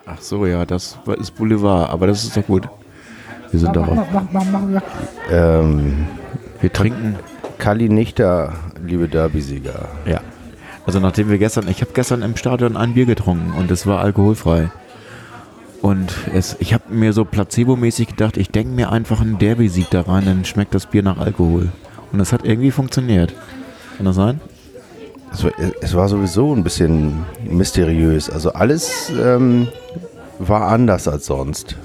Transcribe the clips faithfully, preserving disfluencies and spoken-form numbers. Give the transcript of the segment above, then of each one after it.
Ach so, ja, das ist Boulevard, aber das ist doch gut. Wir sind doch mach, mach, mach, mach, mach. ähm, wir trinken Kali Nichter, liebe Derby-Sieger. Ja. Also nachdem wir gestern, ich habe gestern im Stadion ein Bier getrunken und es war alkoholfrei. Und es, ich habe mir so placebomäßig gedacht, ich denke mir einfach einen Derby-Sieg da rein, dann schmeckt das Bier nach Alkohol. Und das hat irgendwie funktioniert. Kann das sein? Es war, es war sowieso ein bisschen mysteriös. Also alles ähm, war anders als sonst.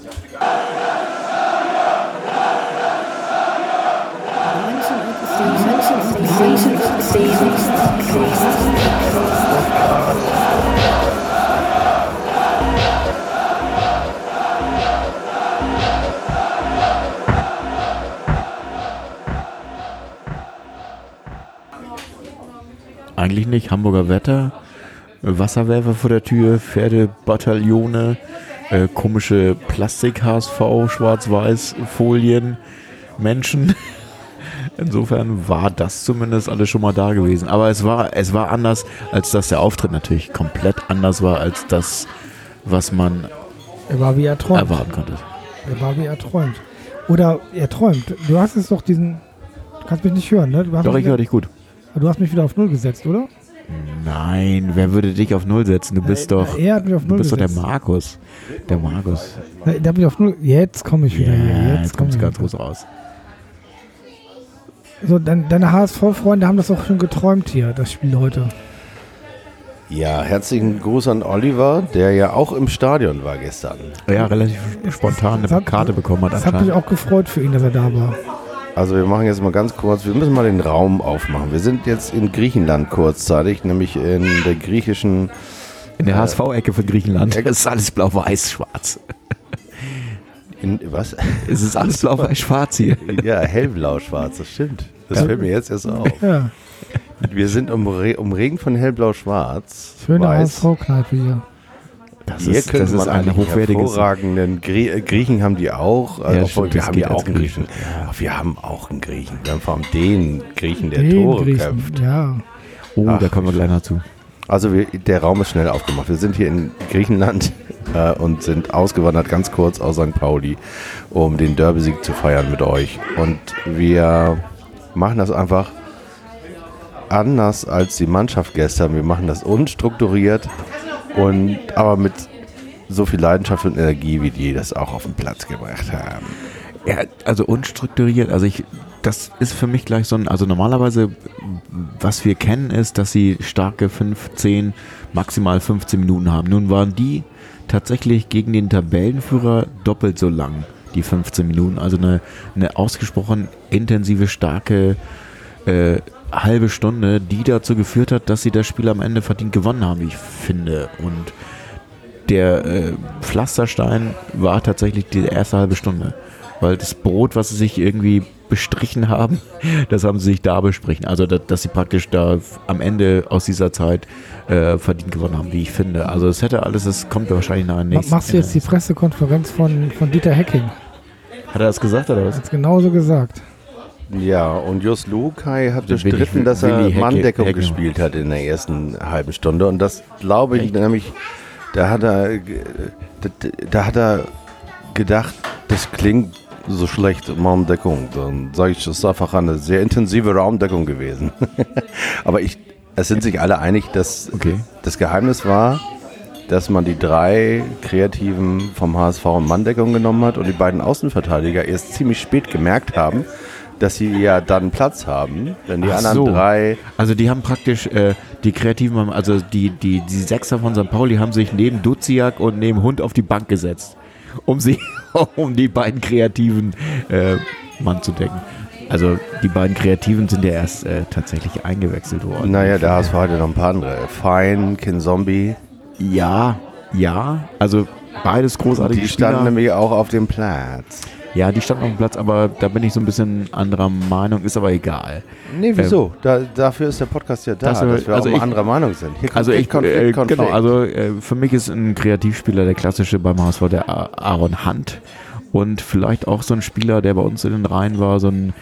Eigentlich nicht. Hamburger Wetter, Wasserwerfer vor der Tür, Pferdebataillone, äh, komische Plastik-H S V, Schwarz-Weiß-Folien, Menschen. Insofern war das zumindest alles schon mal da gewesen. Aber es war, es war anders, als dass der Auftritt natürlich komplett anders war, als das, was man er war, wie er träumt. erwarten konnte. Er war, wie er träumt. Oder er träumt. Du hast es doch diesen... Du kannst mich nicht hören, ne? Du hast Doch, ich höre dich gut. Du hast mich wieder auf Null gesetzt, oder? Nein, wer würde dich auf Null setzen? Du bist Na, doch, er hat mich auf du Null bist doch der gesetzt. Markus. Der Markus. Na, der hat mich auf Null... Jetzt komme ich wieder Ja, hier. jetzt Jetzt kommt es komm ganz ich groß raus. So, dein, deine H S V-Freunde haben das auch schon geträumt hier, das Spiel heute. Ja, herzlichen Gruß an Oliver, der ja auch im Stadion war gestern. Ja, relativ spontan eine hat- Karte bekommen hat Das hat mich anscheinend. auch gefreut für ihn, dass er da war. Also wir machen jetzt mal ganz kurz, wir müssen mal den Raum aufmachen. Wir sind jetzt in Griechenland kurzzeitig, nämlich in der griechischen... In der H S V-Ecke von Griechenland. Ecke. Es ist alles blau, weiß, schwarz. In, was? Es ist alles blau, weiß, schwarz hier. Ja, hellblau-schwarz, das stimmt. Das Ja. fällt mir jetzt erst auf. Ja, Wir sind umre umregen von hellblau-schwarz. schöne H S weiß. V-Kneipe hier. Das Hier ist, könnte das ist man ein eigentlich hochwertiges... hervorragenden Grie äh, Griechen haben die auch. Also Ja, obwohl, stimmt, wir das haben geht ja als auch einen Griechen. Griechen. Ja, wir haben auch einen Griechen. Wir haben vor allem den Griechen, der Den Tore Griechen, köpft. ja. Oh, Ach, da kommen wir gleich noch zu. Also wir, der Raum ist schnell aufgemacht. Wir sind hier in Griechenland äh, und sind ausgewandert ganz kurz aus Sankt Pauli, um den Derby-Sieg zu feiern mit euch. Und wir machen das einfach anders als die Mannschaft gestern. Wir machen das unstrukturiert und aber mit so viel Leidenschaft und Energie, wie die das auch auf den Platz gebracht haben. Ja, also unstrukturiert. Also ich, das ist für mich gleich so ein, also normalerweise, was wir kennen, ist, dass sie starke fünfzehn, maximal fünfzehn Minuten haben. Nun waren die tatsächlich gegen den Tabellenführer doppelt so lang, die fünfzehn Minuten. Also eine, eine ausgesprochen intensive, starke äh, halbe Stunde, die dazu geführt hat, dass sie das Spiel am Ende verdient gewonnen haben, wie ich finde. Und der äh, Pflasterstein war tatsächlich die erste halbe Stunde. Weil das Brot, was sie sich irgendwie bestrichen haben, das haben sie sich da bestrichen. Also, dass, dass sie praktisch da am Ende aus dieser Zeit äh, verdient gewonnen haben, wie ich finde. Also, es hätte alles, es kommt wahrscheinlich nach dem Ma- nächsten. Machst du jetzt die Pressekonferenz von, von Dieter Hecking? Hat er das gesagt oder was? Hat's genauso gesagt. Ja, und Just Lukai hat Also Willi- bestritten, dass er Willi Hecke- Manndeckung Hecke. gespielt hat in der ersten halben Stunde. Und das glaube ich Echt? nämlich, da hat er, ge- da, da hat er gedacht, das klingt so schlecht, Raumdeckung. Dann sage ich, das ist einfach eine sehr intensive Raumdeckung gewesen. Aber ich, es sind sich alle einig, dass Okay. das Geheimnis war, dass man die drei Kreativen vom H S V in Manndeckung genommen hat und die beiden Außenverteidiger erst ziemlich spät gemerkt haben, dass sie ja dann Platz haben, wenn die Ach anderen so. drei... Also die haben praktisch, äh, die Kreativen, haben, also die, die, die Sechser von Sankt Pauli haben sich neben Duziak und neben Hund auf die Bank gesetzt, um sie, um die beiden Kreativen äh, Mann zu decken. Also die beiden Kreativen sind ja erst äh, tatsächlich eingewechselt worden. Naja, der H S V hat ja noch ein paar andere. Fein, Kin Zombie, Ja, ja, also beides großartige die Spieler. standen nämlich auch auf dem Platz. Ja, die standen auf dem Platz, aber da bin ich so ein bisschen anderer Meinung, ist aber egal. Nee, wieso? Da, dafür ist der Podcast ja da, Das- dass wir also auch mal ich- anderer Meinung sind. Hier Also ich, Konflikt, äh, Konflikt. genau, also äh, für mich ist ein Kreativspieler der klassische beim H S V der A- Aaron Hunt und vielleicht auch so ein Spieler, der bei uns in den Reihen war, so ein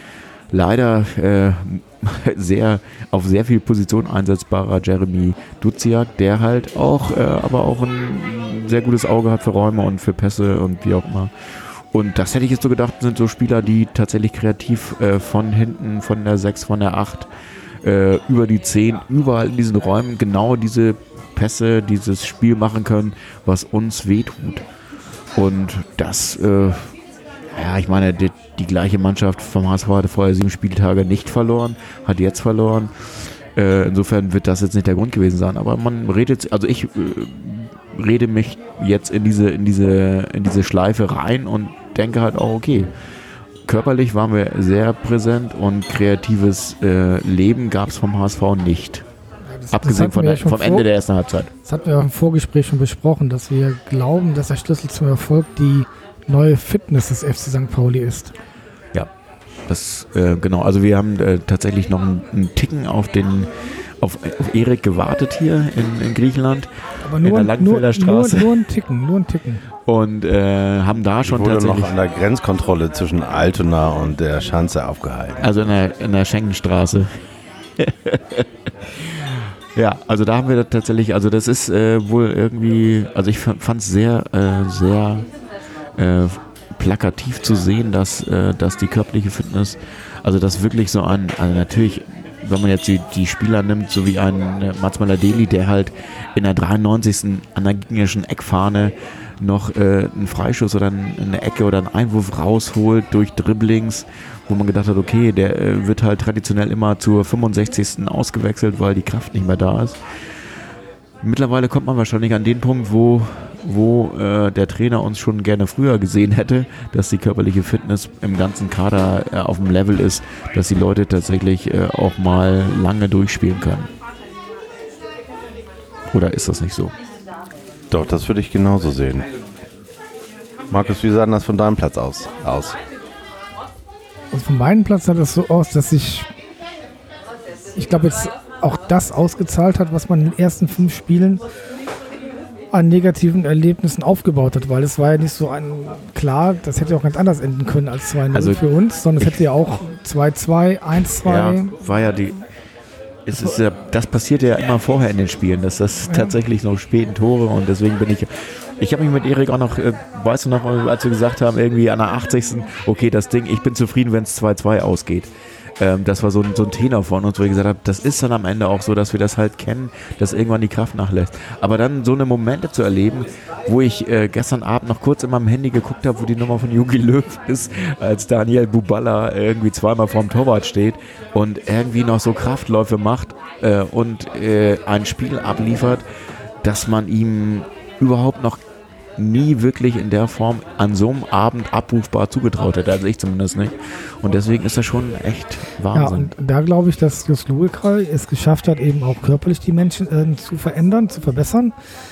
leider äh, sehr auf sehr viel Position einsetzbarer Jeremy Duziak, der halt auch, äh, aber auch ein sehr gutes Auge hat für Räume und für Pässe und wie auch immer. Und das hätte ich jetzt so gedacht, sind so Spieler, die tatsächlich kreativ äh, von hinten, von der sechs, von der acht, äh, über die zehn, überall in diesen Räumen genau diese Pässe, dieses Spiel machen können, was uns wehtut. Und das, äh, ja, ich meine, die, die gleiche Mannschaft vom H S V hatte vorher sieben Spieltage nicht verloren, hat jetzt verloren. Äh, insofern wird das jetzt nicht der Grund gewesen sein. Aber man redet, also ich äh, rede mich jetzt in diese, in diese, in diese Schleife rein und denke halt auch, okay, körperlich waren wir sehr präsent und kreatives äh, Leben gab es vom H S V nicht. Ja, das, Abgesehen das von der, vom vor, Ende der ersten Halbzeit. Das hatten wir auch im Vorgespräch schon besprochen, dass wir glauben, dass der Schlüssel zum Erfolg die neue Fitness des F C Sankt Pauli ist. Ja, das äh, genau. Also wir haben äh, tatsächlich noch einen, einen Ticken auf den auf, auf Erik gewartet hier in, in Griechenland. Aber nur, in der Langenfelder Straße. Nur, nur ein Ticken, nur ein Ticken. Und äh, haben da schon wurde tatsächlich noch an der Grenzkontrolle zwischen Altona und der Schanze aufgehalten. Also in der, in der Schengenstraße. Ja, also da haben wir das tatsächlich, also das ist äh, wohl irgendwie, also ich fand es sehr, äh, sehr äh, plakativ zu sehen, dass, äh, dass die körperliche Fitness, also das wirklich so ein, also natürlich, wenn man jetzt die, die Spieler nimmt, so wie ein äh, Mats Möller-Deli, der halt in der dreiundneunzigsten an der gegnerischen Eckfahne noch äh, einen Freischuss oder eine Ecke oder einen Einwurf rausholt durch Dribblings, wo man gedacht hat, okay, der äh, wird halt traditionell immer zur fünfundsechzigsten ausgewechselt, weil die Kraft nicht mehr da ist. Mittlerweile kommt man wahrscheinlich an den Punkt, wo, wo äh, der Trainer uns schon gerne früher gesehen hätte, dass die körperliche Fitness im ganzen Kader äh, auf dem Level ist, dass die Leute tatsächlich äh, auch mal lange durchspielen können. Oder ist das nicht so? Doch, das würde ich genauso sehen. Markus, wie sah denn das von deinem Platz aus? aus? Und von meinem Platz sah das so aus, dass ich, ich glaube, jetzt auch das ausgezahlt hat, was man in den ersten fünf Spielen an negativen Erlebnissen aufgebaut hat, weil es war ja nicht so ein, klar, das hätte auch ganz anders enden können als zwei null Also für uns, sondern es hätte ja auch zwei zwei, eins zwei. Ja, war ja die. Es ist ja, das passiert ja immer vorher in den Spielen, dass das Ja. tatsächlich noch späten Tore und deswegen bin ich, ich habe mich mit Erik auch noch, äh, weißt du noch, als wir gesagt haben, irgendwie an der achtzigsten okay, das Ding, ich bin zufrieden, wenn es zwei zwei ausgeht. Ähm, das war so ein, so ein Tenor von uns, wo ich gesagt habe, das ist dann am Ende auch so, dass wir das halt kennen, dass irgendwann die Kraft nachlässt. Aber dann so eine Momente zu erleben, wo ich äh, gestern Abend noch kurz in meinem Handy geguckt habe, wo die Nummer von Jogi Löw ist, als Daniel Buballa irgendwie zweimal vorm Torwart steht und irgendwie noch so Kraftläufe macht äh, und äh, ein Spiel abliefert, dass man ihm überhaupt noch nie wirklich in der Form an so einem Abend abrufbar zugetraut hätte, also ich zumindest nicht. Und deswegen ist das schon echt Ja, Wahnsinn. und da glaube ich, dass Jos Luekai es geschafft hat, eben auch körperlich die Menschen äh, zu verändern, zu verbessern,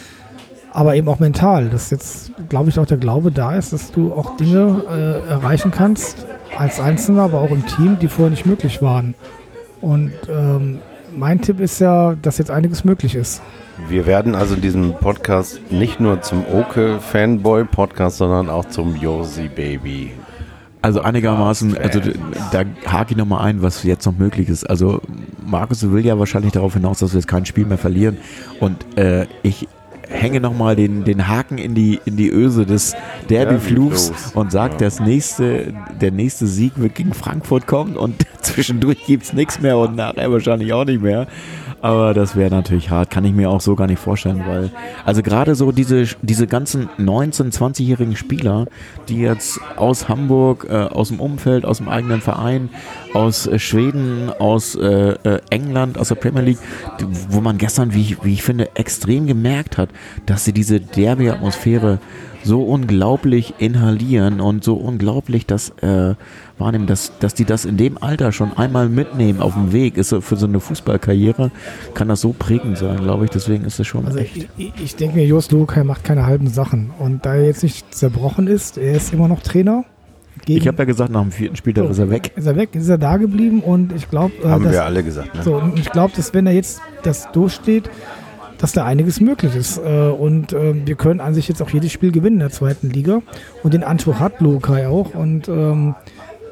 aber eben auch mental, dass jetzt, glaube ich, auch der Glaube da ist, dass du auch Dinge äh, erreichen kannst, als Einzelner, aber auch im Team, die vorher nicht möglich waren. Und ähm, mein Tipp ist ja, dass jetzt einiges möglich ist. Wir werden also in diesem Podcast nicht nur zum Oke-Fanboy-Podcast, sondern auch zum Josi-Baby. Also einigermaßen, also da hake ich nochmal ein, was jetzt noch möglich ist. Also Markus will ja wahrscheinlich darauf hinaus, dass wir jetzt kein Spiel mehr verlieren. Und äh, ich hänge nochmal den, den Haken in die, in die Öse des Derby-Fluchs Derby-Fluchs. und sagt, Ja. das nächste, der nächste Sieg wird gegen Frankfurt kommen und zwischendurch gibt es nichts mehr und nachher wahrscheinlich auch nicht mehr. Aber das wäre natürlich hart, kann ich mir auch so gar nicht vorstellen, weil, also gerade so diese, diese ganzen neunzehn-, zwanzigjährigen Spieler, die jetzt aus Hamburg, äh, aus dem Umfeld, aus dem eigenen Verein, aus äh, Schweden, aus äh, äh, England, aus der Premier League, die, wo man gestern, wie ich, wie ich finde, extrem gemerkt hat, dass sie diese Derby-Atmosphäre so unglaublich inhalieren und so unglaublich das äh, wahrnehmen, dass, dass die das in dem Alter schon einmal mitnehmen auf dem Weg, ist so für so eine Fußballkarriere, kann das so prägend sein, glaube ich, deswegen ist es schon Also echt. ich, ich denke mir, Jos Luekai macht keine halben Sachen. Und da er jetzt nicht zerbrochen ist, er ist immer noch Trainer. Gegen, Ich habe ja gesagt, nach dem vierten Spieltag So. ist er weg. ist er weg, ist er da geblieben und ich glaube, äh, Haben dass- wir alle gesagt, ne? So, und ich glaube, dass wenn er jetzt das durchsteht, dass da einiges möglich ist. Äh, Und äh, wir können an sich jetzt auch jedes Spiel gewinnen in der zweiten Liga. Und den Anspruch hat Luekai auch. Und ähm,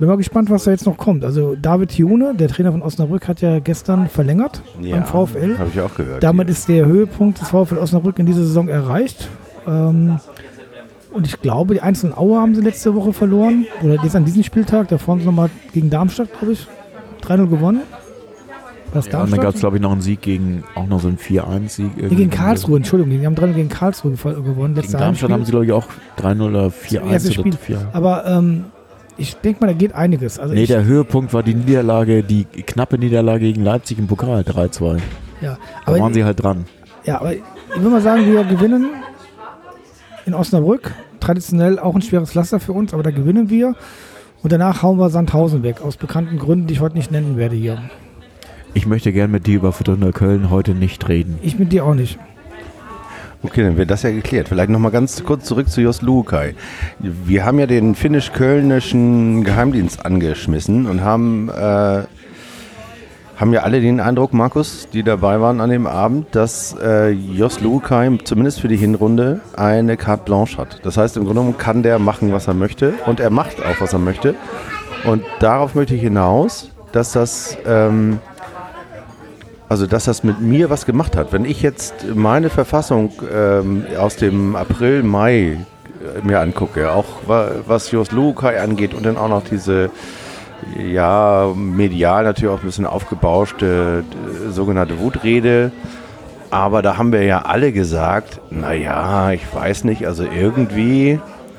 Bin mal gespannt, was da jetzt noch kommt. Also David June, der Trainer von Osnabrück, hat ja gestern verlängert Ja, beim VfL. habe ich auch gehört. Damit ja. ist der Höhepunkt des VfL Osnabrück in dieser Saison erreicht. Ähm, und ich glaube, die einzelnen Aue haben sie letzte Woche verloren. Oder jetzt an diesem Spieltag. Davor haben sie nochmal gegen Darmstadt, glaube ich, drei null gewonnen. Was Ja, und dann gab es, glaube ich, noch einen Sieg gegen, auch noch so einen vier eins Sieg. Nee, gegen Karlsruhe, Entschuldigung. Die haben drei null gegen Karlsruhe gewonnen. Gegen Darmstadt haben sie, glaube ich, auch drei null oder vier eins oder Spiel. vier. Aber ähm, ich denke mal, da geht einiges. Also Nee, ich, der Höhepunkt war die Niederlage, die knappe Niederlage gegen Leipzig im Pokal, drei zwei. ja, Da aber, waren sie halt dran. ja, aber ich würde mal sagen, wir gewinnen in Osnabrück. Traditionell auch ein schweres Pflaster für uns, aber da gewinnen wir. Und danach hauen wir Sandhausen weg, aus bekannten Gründen, die ich heute nicht nennen werde hier. Ich möchte gern mit dir über Fortuna Köln heute nicht reden. Ich mit dir auch nicht. Okay, dann wird das ja geklärt. Vielleicht nochmal ganz kurz zurück zu Jos Luhukay. Wir haben ja den finnisch-kölnischen Geheimdienst angeschmissen und haben, äh, haben ja alle den Eindruck, Markus, die dabei waren an dem Abend, dass äh, Jos Luhukay zumindest für die Hinrunde eine Carte Blanche hat. Das heißt, im Grunde genommen kann der machen, was er möchte, und er macht auch, was er möchte. Und darauf möchte ich hinaus, dass das... Ähm, Also, dass das mit mir was gemacht hat. Wenn ich jetzt meine Verfassung ähm, aus dem April, Mai äh, mir angucke, auch wa- was Jos Luhukay angeht und dann auch noch diese, ja, medial natürlich auch ein bisschen aufgebauschte äh, sogenannte Wutrede. Aber da haben wir ja alle gesagt, naja, ich weiß nicht, also irgendwie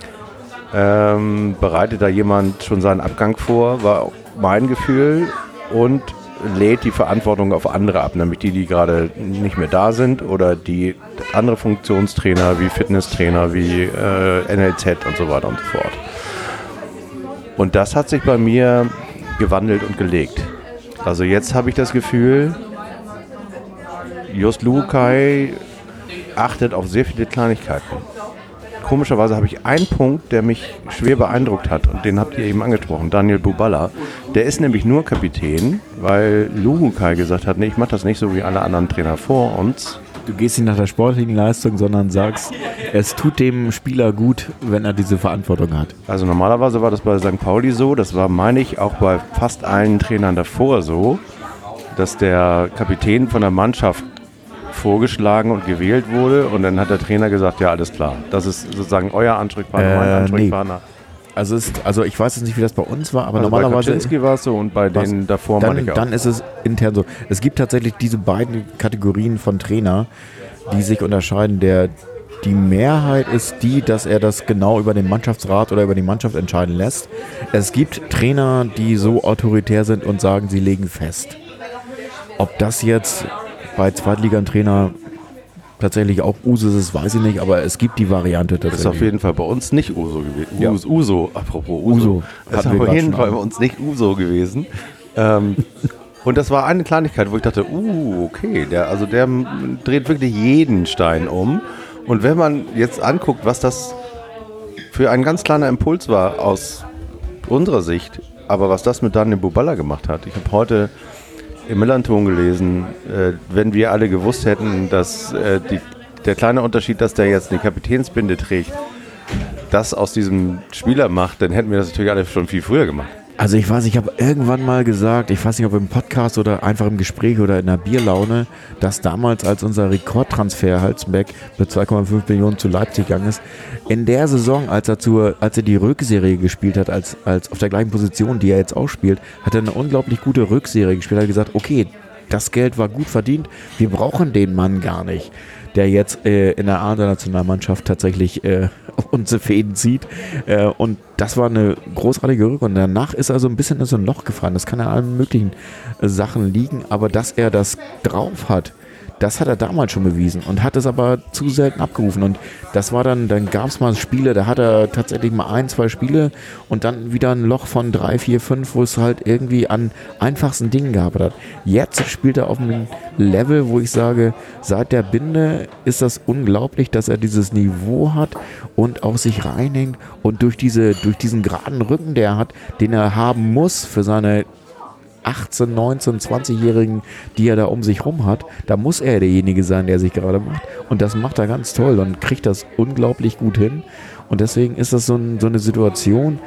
ähm, bereitet da jemand schon seinen Abgang vor, war mein Gefühl, und lädt die Verantwortung auf andere ab, nämlich die, die gerade nicht mehr da sind oder die andere Funktionstrainer wie Fitnesstrainer, wie äh, N L Z und so weiter und so fort. Und das hat sich bei mir gewandelt und gelegt. Also jetzt habe ich das Gefühl, Jos Luhukay achtet auf sehr viele Kleinigkeiten. Komischerweise habe ich einen Punkt, der mich schwer beeindruckt hat, und den habt ihr eben angesprochen, Daniel Buballa. Der ist nämlich nur Kapitän, weil Luhukay gesagt hat, nee, ich mache das nicht so wie alle anderen Trainer vor uns. Du gehst nicht nach der sportlichen Leistung, sondern sagst, es tut dem Spieler gut, wenn er diese Verantwortung hat. Also normalerweise war das bei Sankt Pauli so, das war, meine ich, auch bei fast allen Trainern davor so, dass der Kapitän von der Mannschaft vorgeschlagen und gewählt wurde, und dann hat der Trainer gesagt, ja, alles klar, das ist sozusagen euer Ansprechpartner, Äh, mein nee. Ansprechpartner. Also, es ist, also ich weiß jetzt nicht, wie das bei uns war, aber Also normalerweise... bei Kaczynski war es so und bei Was? denen davor meine Dann, ich auch. dann ist es intern so. Es gibt tatsächlich diese beiden Kategorien von Trainer, die sich unterscheiden. Der, die Mehrheit ist die, dass er das genau über den Mannschaftsrat oder über die Mannschaft entscheiden lässt. Es gibt Trainer, die so autoritär sind und sagen, sie legen fest. Ob das jetzt bei Zweitligatrainer tatsächlich auch Usus ist, weiß ich nicht, aber es gibt die Variante Das ist tatsächlich. auf jeden Fall bei uns nicht Uso gewesen. Ja. Us, Uso, apropos Uso. Uso. Das ist Hatten wir auf grad jeden schon Fall an. bei uns nicht Uso gewesen. ähm, und das war eine Kleinigkeit, wo ich dachte, uh, okay, der, also der m- dreht wirklich jeden Stein um. Und wenn man jetzt anguckt, was das für ein ganz kleiner Impuls war aus unserer Sicht, aber was das mit Daniel Buballa gemacht hat. Ich habe heute im Millanton gelesen, äh, wenn wir alle gewusst hätten, dass äh, die, der kleine Unterschied, dass der jetzt eine Kapitänsbinde trägt, das aus diesem Spieler macht, dann hätten wir das natürlich alle schon viel früher gemacht. Also ich weiß, ich habe irgendwann mal gesagt, ich weiß nicht, ob im Podcast oder einfach im Gespräch oder in der Bierlaune, dass damals, als unser Rekordtransfer Halzenbeck mit zwei Komma fünf Millionen zu Leipzig gegangen ist, in der Saison, als er, zur, als er die Rückserie gespielt hat, als, als auf der gleichen Position, die er jetzt auch spielt, hat er eine unglaublich gute Rückserie gespielt. Er hat gesagt, okay, das Geld war gut verdient, wir brauchen den Mann gar nicht, der jetzt äh, in der A-Nationalmannschaft tatsächlich äh, unsere Fäden zieht. Äh, und das war eine großartige Rückrunde. Danach ist er so ein bisschen in so ein Loch gefallen. Das kann an allen möglichen äh, Sachen liegen, aber dass er das drauf hat, das hat er damals schon bewiesen und hat es aber zu selten abgerufen. Und das war dann, dann gab es mal Spiele, da hat er tatsächlich mal ein, zwei Spiele und dann wieder ein Loch von drei, vier, fünf, wo es halt irgendwie an einfachsten Dingen gehabt hat. Jetzt spielt er auf einem Level, wo ich sage, seit der Binde ist das unglaublich, dass er dieses Niveau hat und auch sich reinhängt und durch diese, durch diesen geraden Rücken, der er hat, den er haben muss für seine achtzehn, neunzehn, zwanzigjährigen, die er da um sich rum hat, da muss er derjenige sein, der sich gerade macht. Und das macht er ganz toll und kriegt das unglaublich gut hin. Und deswegen ist das so, ein, so eine Situation,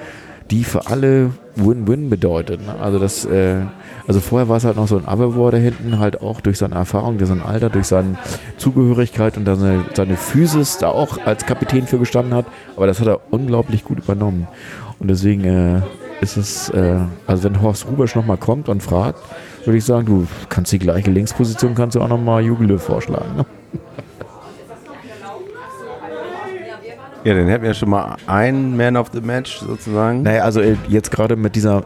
die für alle Win-Win bedeutet. Ne? Also das, äh, also vorher war es halt noch so ein Aberwar da hinten, halt auch durch seine Erfahrung, durch sein Alter, durch seine Zugehörigkeit und dann seine, seine Physis da auch als Kapitän für gestanden hat. Aber das hat er unglaublich gut übernommen. Und deswegen äh, ist es, äh, also wenn Horst Rubesch nochmal kommt und fragt, würde ich sagen, du kannst die gleiche Linksposition, kannst du auch nochmal Jogi Löw vorschlagen. Ne? Ja, dann hätten wir schon mal einen Man of the Match sozusagen. Naja, also jetzt gerade mit dieser,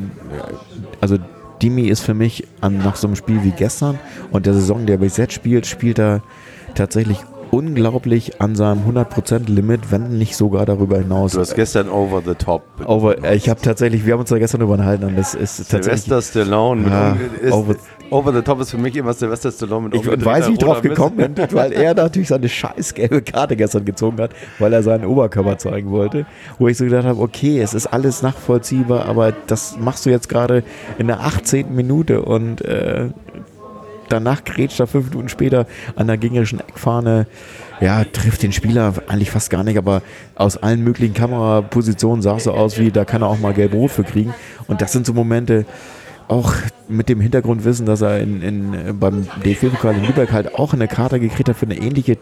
also Dimi ist für mich an, nach so einem Spiel wie gestern und der Saison, der bis jetzt spielt, spielt er tatsächlich unglaublich an seinem hundert Prozent Limit, wenn nicht sogar darüber hinaus. Du hast gestern Over the Top. Over, ich habe tatsächlich, wir haben uns da gestern drüber unterhalten und das ist tatsächlich. Sylvester Stallone. Ja, ist, over, over the Top ist für mich immer Sylvester Stallone mit Ich weiß, wie ich drauf gekommen bin, weil er natürlich seine scheiß gelbe Karte gestern gezogen hat, weil er seinen Oberkörper zeigen wollte. Wo ich so gedacht habe, okay, es ist alles nachvollziehbar, aber das machst du jetzt gerade in der achtzehnten Minute und äh, danach grätscht er fünf Minuten später an der gegnerischen Eckfahne, ja, trifft den Spieler eigentlich fast gar nicht, aber aus allen möglichen Kamerapositionen sah es so aus, wie da kann er auch mal gelb-rot für kriegen. Und das sind so Momente, auch mit dem Hintergrundwissen, dass er in, in, beim D F B-Pokal in Lübeck halt auch eine Karte gekriegt hat für eine ähnliche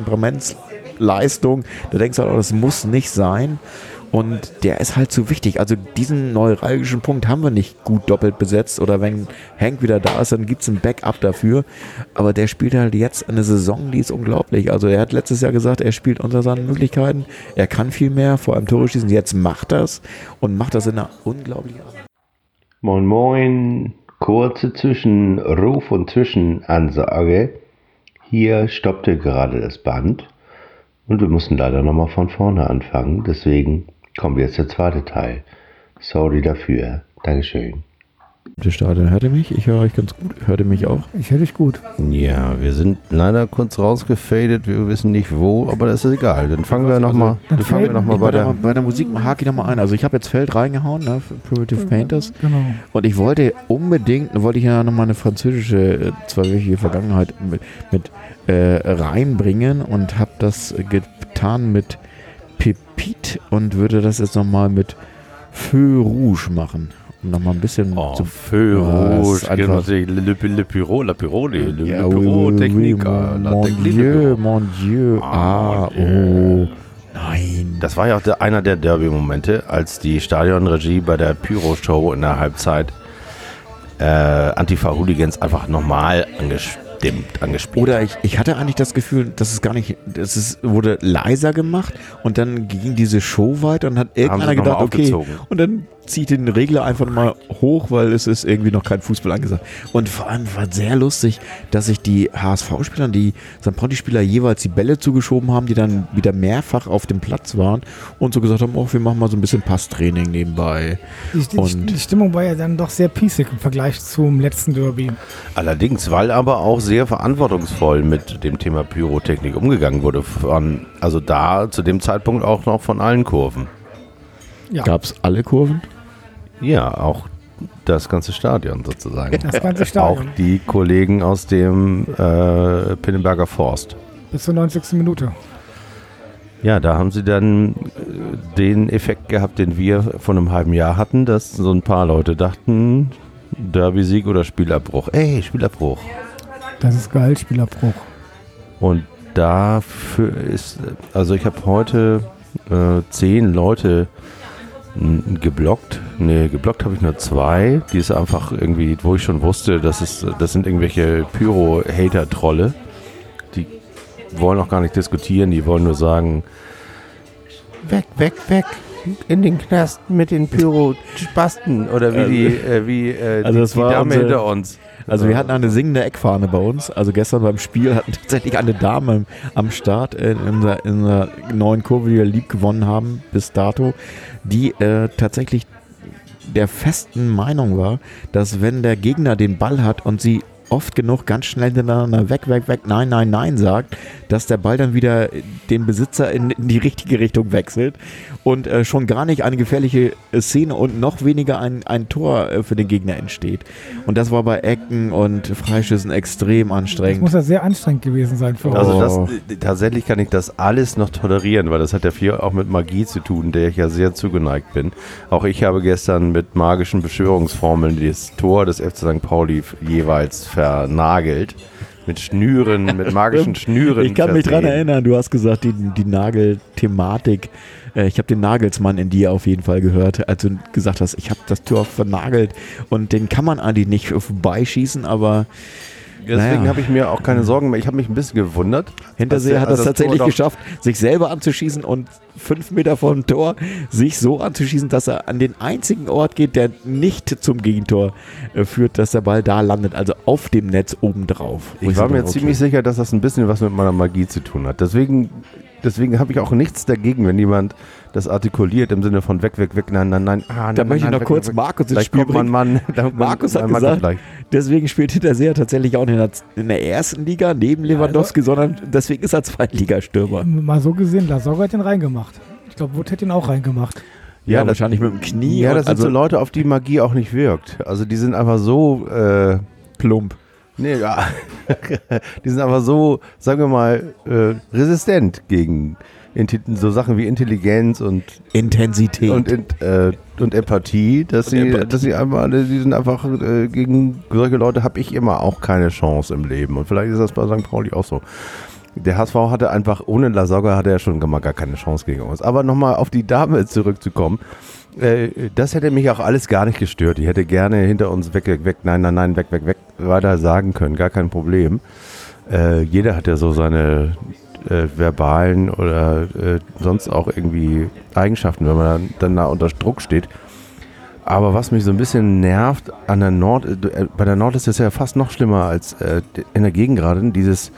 Temperamentsleistung. Da denkst du halt, oh, das muss nicht sein. Und der ist halt so wichtig. Also diesen neuralgischen Punkt haben wir nicht gut doppelt besetzt. Oder wenn Hank wieder da ist, dann gibt es ein Backup dafür. Aber der spielt halt jetzt eine Saison, die ist unglaublich. Also er hat letztes Jahr gesagt, er spielt unter seinen Möglichkeiten. Er kann viel mehr, vor allem Tore schießen. Jetzt macht das und macht das in einer unglaublichen Art. Moin Moin, kurze Zwischenruf und Zwischenansage. Hier stoppte gerade das Band und wir mussten leider nochmal von vorne anfangen. Deswegen kommen wir jetzt der zweite Teil. Sorry dafür. Dankeschön. Das Stadion hört ihr mich? Ich höre euch ganz gut. Hört ihr mich auch? Ich höre dich gut. Ja, wir sind leider kurz rausgefadet. Wir wissen nicht wo, aber das ist egal. Dann fangen wir nochmal Dann fangen wir noch mal Ich bei bei, der... der, bei der Musik hake ich nochmal ein. Also ich habe jetzt Feld reingehauen, ne, für Primitive Painters. Genau. Und ich wollte unbedingt, wollte ich ja nochmal eine französische, äh, zweiwöchige Vergangenheit mit, mit äh, reinbringen und habe das getan mit Pepite und würde das jetzt nochmal mit Feu Rouge machen. Und nochmal ein bisschen Oh, zum Feu Ja, Rouge, ist einfach- le, le, le Pyro, la Pyrone, le, Ja, le oui, Pyro oui, Technique, oui, la mon Technique. Dieu, mon Dieu. Ah, Ah, mon oh. Nein. Das war ja auch der, einer der Derby-Momente, als die Stadionregie bei der Pyro-Show in der Halbzeit äh, Antifa-Hooligans einfach nochmal angestimmt, angespielt. Oder ich, ich hatte eigentlich das Gefühl, dass es gar nicht, dass es wurde leiser gemacht und dann ging diese Show weiter und hat irgendeiner sie noch gedacht, mal okay, aufgezogen. und dann zieht den Regler einfach mal hoch, weil es ist irgendwie noch kein Fußball angesagt. Und vor allem war sehr lustig, dass sich die H S V-Spieler, die Sankt Pauli-Spieler jeweils die Bälle zugeschoben haben, die dann wieder mehrfach auf dem Platz waren und so gesagt haben, oh, wir machen mal so ein bisschen Passtraining nebenbei. Die, die, Und- die Stimmung war ja dann doch sehr pießig im Vergleich zum letzten Derby. Allerdings, weil aber auch sehr verantwortungsvoll mit dem Thema Pyrotechnik umgegangen wurde. Von, also da zu dem Zeitpunkt auch noch von allen Kurven. Ja, Gab es alle Kurven? Ja, auch das ganze Stadion sozusagen. das ganze Auch Stadion. die Kollegen aus dem äh, Pinnenberger Forst. Bis zur neunzigsten Minute. Ja, da haben sie dann äh, den Effekt gehabt, den wir vor einem halben Jahr hatten, dass so ein paar Leute dachten, Derby-Sieg oder Spielabbruch. Ey, Spielabbruch. Das ist geil, Spielabbruch. Und dafür ist, also ich habe heute äh, zehn Leute n- geblockt. Ne, geblockt habe ich nur zwei. Die ist einfach irgendwie, wo ich schon wusste, das, ist, das sind irgendwelche Pyro-Hater-Trolle. Die wollen auch gar nicht diskutieren, die wollen nur sagen, weg, weg, weg. In den Knast mit den Pyro-Spasten oder wie die, äh, wie äh, Also die, das die war Dame unsere- hinter uns. Also wir hatten eine singende Eckfahne bei uns. Also gestern beim Spiel hatten tatsächlich eine Dame am Start in unserer, in unserer neuen Kurve, die wir lieb gewonnen haben bis dato, die äh, tatsächlich der festen Meinung war, dass wenn der Gegner den Ball hat und sie oft genug ganz schnell hintereinander weg, weg, weg, nein, nein, nein sagt, dass der Ball dann wieder den Besitzer in, in die richtige Richtung wechselt und äh, schon gar nicht eine gefährliche Szene und noch weniger ein, ein Tor äh, für den Gegner entsteht. Und das war bei Ecken und Freischüssen extrem anstrengend. Das muss ja sehr anstrengend gewesen sein für uns. Also das, Oh. tatsächlich kann ich das alles noch tolerieren, weil das hat ja viel auch mit Magie zu tun, der ich ja sehr zugeneigt bin. Auch ich habe gestern mit magischen Beschwörungsformeln das Tor des F C Sankt Pauli jeweils vernagelt. Mit Schnüren, mit magischen Schnüren. Ich kann mich versehen. dran erinnern, du hast gesagt, die, die Nagelthematik. Äh, ich habe den Nagelsmann in dir auf jeden Fall gehört, als du gesagt hast, ich habe das Tor vernagelt und den kann man eigentlich nicht vorbeischießen, aber Deswegen naja. habe ich mir auch keine Sorgen mehr. Ich habe mich ein bisschen gewundert. Hinterseher Als- hat als das tatsächlich Tor doch- geschafft, sich selber anzuschießen und fünf Meter vom Tor sich so anzuschießen, dass er an den einzigen Ort geht, der nicht zum Gegentor äh, führt, dass der Ball da landet, also auf dem Netz obendrauf. Wo Ich war so mir dachte, ziemlich okay. sicher, dass das ein bisschen was mit meiner Magie zu tun hat. Deswegen, deswegen habe ich auch nichts dagegen, wenn jemand das artikuliert im Sinne von weg, weg, weg, nein, nein, nein. Ah, nein Da nein, möchte ich nein, noch weg, kurz weg, weg. Markus ins Vielleicht Spiel kommt mein bringen. Mann. da kommt Markus hat mein Mann gesagt, gleich. deswegen spielt Hinterseher tatsächlich auch in der, in der ersten Liga neben Lewandowski, sondern deswegen ist er Zweitligastürmer. Mal so gesehen, Lasogga hat den reingemacht. Ich glaube, Wood hätte ihn auch reingemacht. Ja, das- wahrscheinlich mit dem Knie. Ja, und das sind also so Leute, auf die Magie auch nicht wirkt. Also die sind einfach so, äh, plump. nee, ja, die sind einfach so, sagen wir mal, äh, resistent gegen Inti- so Sachen wie Intelligenz und Intensität. und, ent- äh, und Empathie, dass Und sie, Empathie. dass sie einfach, die sind einfach äh, gegen solche Leute habe ich immer auch keine Chance im Leben. Und vielleicht ist das bei Sankt Pauli auch so. Der H S V hatte einfach, ohne Lasogga hatte er schon mal gar keine Chance gegen uns. Aber nochmal auf die Dame zurückzukommen, äh, das hätte mich auch alles gar nicht gestört. Ich hätte gerne hinter uns weg, weg, weg, nein, nein, nein, weg, weg, weg, weiter sagen können, gar kein Problem. Äh, jeder hat ja so seine äh, verbalen oder äh, sonst auch irgendwie Eigenschaften, wenn man dann, dann da unter Druck steht. Aber was mich so ein bisschen nervt an der Nord, äh, bei der Nord ist das ja fast noch schlimmer als äh, in der Gegend gerade, dieses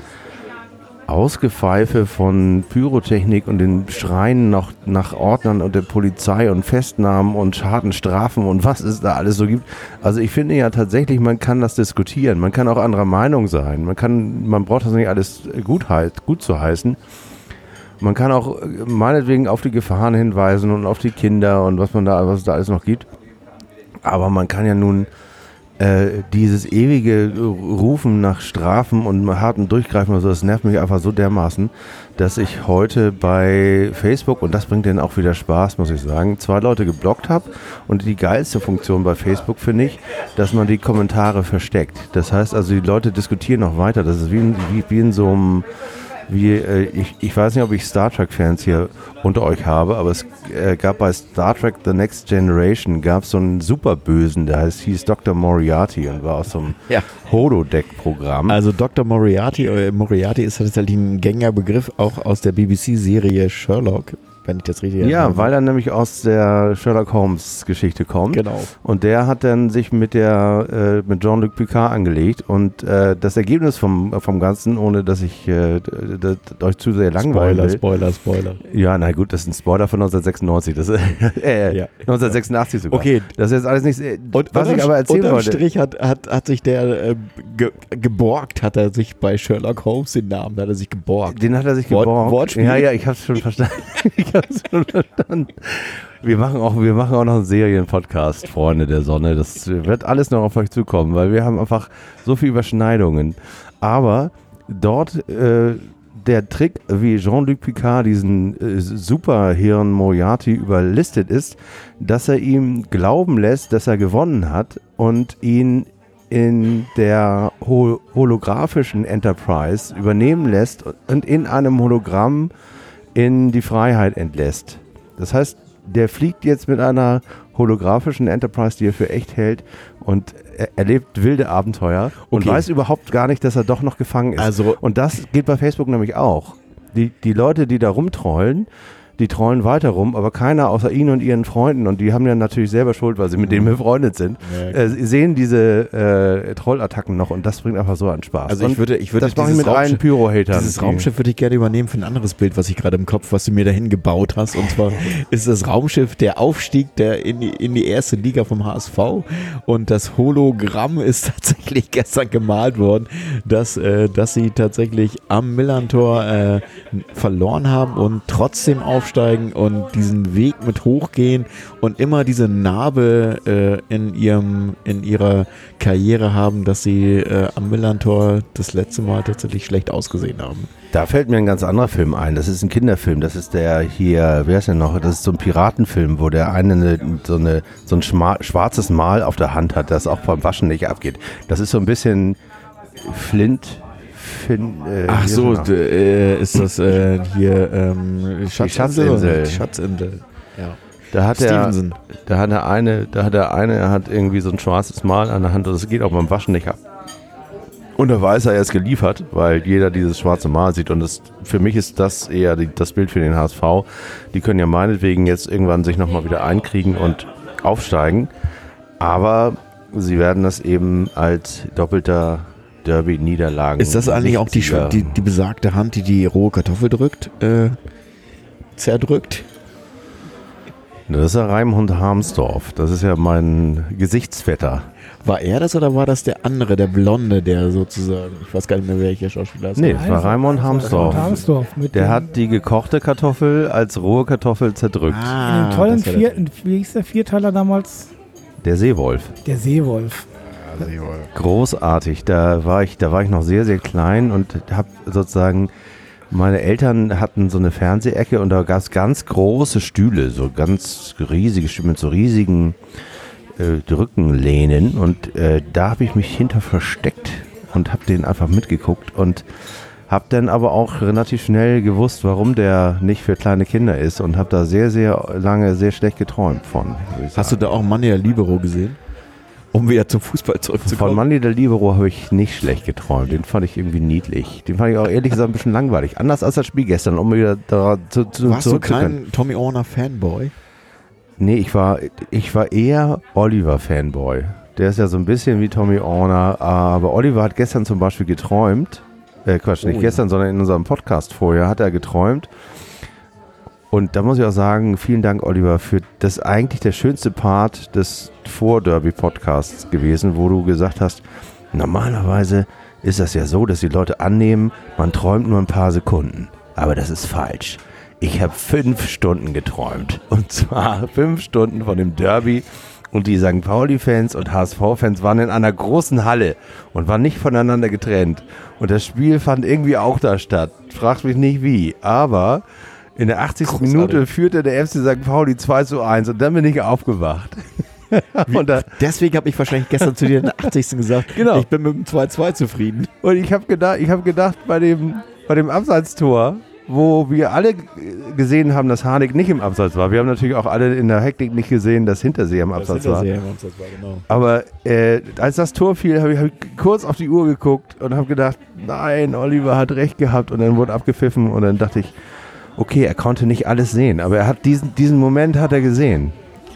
Ausgepfeife von Pyrotechnik und den Schreien nach, nach Ordnern und der Polizei und Festnahmen und harten Strafen und was es da alles so gibt. Also ich finde ja tatsächlich, man kann das diskutieren, man kann auch anderer Meinung sein, man kann, man braucht das nicht alles gut, heißt, gut zu heißen. Man kann auch äh, meinetwegen auf die Gefahren hinweisen und auf die Kinder und was man da, was es da alles noch gibt. Aber man kann ja nun äh, dieses ewige Rufen nach Strafen und harten Durchgreifen und so, das nervt mich einfach so dermaßen, dass ich heute bei Facebook, und das bringt denen auch wieder Spaß, muss ich sagen, zwei Leute geblockt habe. Und die geilste Funktion bei Facebook finde ich, dass man die Kommentare versteckt. Das heißt also, die Leute diskutieren noch weiter. Das ist wie in, wie, wie in so einem Wie, äh, ich, ich weiß nicht, ob ich Star Trek-Fans hier unter euch habe, aber es äh, gab bei Star Trek The Next Generation gab es so einen Superbösen, der heißt, hieß Doktor Moriarty und war aus so einem Ja. Holodeck-Programm. Also Doktor Moriarty, äh, Moriarty ist tatsächlich ein gängiger Begriff, auch aus der B B C-Serie Sherlock, wenn ich das richtig Ja, erinnere. weil er nämlich aus der Sherlock Holmes Geschichte kommt. Genau. Und der hat dann sich mit der äh, mit Jean-Luc Picard angelegt und äh, das Ergebnis vom, vom Ganzen, ohne dass ich äh, d- d- d- euch zu sehr langweilen Spoiler, will. Spoiler, Spoiler. Ja, na gut, das ist ein Spoiler von neunzehnhundertsechsundneunzig. Das, äh, Ja. neunzehnhundertsechsundachtzig sogar. Okay. Das ist jetzt alles nicht. äh, Und was ich unterm- aber erzählen unterm wollte. Strich hat, hat, hat sich der äh, ge, geborgt, hat er sich bei Sherlock Holmes den Namen, da hat er sich geborgt. Den hat er sich Wort- geborgt. Wortspiel. Ja, ja, ich hab's schon verstanden. ich hab's schon verstanden. Wir machen auch, wir machen auch noch einen Serienpodcast, Freunde der Sonne. Das wird alles noch auf euch zukommen, weil wir haben einfach so viele Überschneidungen. Aber dort äh, der Trick, wie Jean-Luc Picard diesen äh, Superhirn Moriarty überlistet ist, dass er ihm glauben lässt, dass er gewonnen hat und ihn in der hol- holographischen Enterprise übernehmen lässt und in einem Hologramm in die Freiheit entlässt. Das heißt, der fliegt jetzt mit einer holographischen Enterprise, die er für echt hält und er erlebt wilde Abenteuer und Okay. weiß überhaupt gar nicht, dass er doch noch gefangen ist. Also- und das geht bei Facebook nämlich auch. Die, die Leute, die da rumtrollen, die trollen weiter rum, aber keiner außer ihnen und ihren Freunden, und die haben ja natürlich selber Schuld, weil sie mit denen befreundet sind, Ja, äh, sehen diese äh, Trollattacken noch, und das bringt einfach so einen Spaß. Also ich und würde, ich würde das mache ich dieses mit allen Raumschiff- Pyro-Hatern. Dieses Raumschiff würde ich gerne übernehmen für ein anderes Bild, was ich gerade im Kopf, was du mir dahin gebaut hast. Und zwar ist das Raumschiff der Aufstieg der in die, in die erste Liga vom H S V. Und das Hologramm ist tatsächlich gestern gemalt worden, dass, äh, dass sie tatsächlich am Millantor äh, verloren haben und trotzdem aufsteigen und diesen Weg mit hochgehen und immer diese Narbe äh, in ihrem in ihrer Karriere haben, dass sie äh, am Millantor das letzte Mal tatsächlich schlecht ausgesehen haben. Da fällt mir ein ganz anderer Film ein. Das ist ein Kinderfilm. Das ist der hier, wer ist denn noch? Das ist so ein Piratenfilm, wo der eine, eine so, eine, so ein schma- schwarzes Mal auf der Hand hat, das auch beim Waschen nicht abgeht. Das ist so ein bisschen Flint. Fin, äh, Ach hier so, ist er noch. d- äh, ist das äh, hier ähm, Schatzinsel. Die Schatzinsel. Ja. Da hat er, Stevenson. da hat der eine, da hat der eine, er hat irgendwie so ein schwarzes Mal an der Hand, und das geht auch beim Waschen nicht ab. Und da weiß er, er ist geliefert, weil jeder dieses schwarze Mal sieht, und das, für mich ist das eher die, das Bild für den H S V. Die können ja meinetwegen jetzt irgendwann sich nochmal wieder einkriegen und aufsteigen, aber sie werden das eben als doppelter Derby-Niederlagen. Ist das eigentlich auch die, Sieger- die, die besagte Hand, die die rohe Kartoffel drückt, äh, zerdrückt? Das ist ja Raimund Harmsdorf. Das ist ja mein Gesichtsvetter. War er das oder war das der andere, der Blonde, der sozusagen, ich weiß gar nicht mehr, welcher Schauspieler es Nee, war. das war Raimund Harmsdorf. Harmsdorf mit Der dem, hat die gekochte Kartoffel als rohe Kartoffel zerdrückt. Ah, in dem tollen das war der- vierten, wie hieß der Vierteiler damals? Der Seewolf. Der Seewolf. Großartig. Da war ich, da war ich noch sehr, sehr klein und habe sozusagen, meine Eltern hatten so eine Fernsehecke, und da gab es ganz große Stühle, so ganz riesige Stühle mit so riesigen äh, Rückenlehnen, und äh, da habe ich mich hinter versteckt und habe den einfach mitgeguckt und habe dann aber auch relativ schnell gewusst, warum der nicht für kleine Kinder ist, und habe da sehr, sehr lange sehr schlecht geträumt von. würde ich Hast du sagen. da auch Manni der Libero gesehen? Um wieder zum Fußball zurückzukommen. Von Manni der Libero habe ich nicht schlecht geträumt. Den fand ich irgendwie niedlich. Den fand ich auch ehrlich gesagt ein bisschen langweilig. Anders als das Spiel gestern, um wieder da zu, zu, Warst du zurückzukommen. kein Tommy Orner Fanboy? Nee, ich war, ich war eher Oliver-Fanboy. Der ist ja so ein bisschen wie Tommy Orner, aber Oliver hat gestern zum Beispiel geträumt, äh Quatsch, nicht Oh, gestern, sondern in unserem Podcast vorher hat er geträumt. Und da muss ich auch sagen, vielen Dank, Oliver, für das eigentlich der schönste Part des Vor-Derby-Podcasts gewesen, wo du gesagt hast, normalerweise ist das ja so, dass die Leute annehmen, man träumt nur ein paar Sekunden. Aber das ist falsch. Ich habe fünf Stunden geträumt. Und zwar fünf Stunden von dem Derby. Und die Sankt Pauli-Fans und H S V-Fans waren in einer großen Halle und waren nicht voneinander getrennt. Und das Spiel fand irgendwie auch da statt. Fragt mich nicht wie. Aber in der achtzigsten Großartig. Minute führte der F C Sankt Pauli zwei zu eins, und dann bin ich aufgewacht. und, da, Deswegen habe ich wahrscheinlich gestern zu dir in der achtzigsten gesagt, Genau. ich bin mit dem zwei zwei zufrieden. und ich habe gedacht, ich hab gedacht bei, dem, bei dem Abseitstor, wo wir alle g- gesehen haben, dass Harnik nicht im Abseits war. Wir haben natürlich auch alle in der Hektik nicht gesehen, dass Hintersee am Abseits war. Genau. Aber äh, als das Tor fiel, habe ich, hab ich kurz auf die Uhr geguckt und habe gedacht, nein, Oliver hat recht gehabt, und dann wurde abgepfiffen, und dann dachte ich, okay, er konnte nicht alles sehen, aber er hat diesen, diesen Moment hat er gesehen.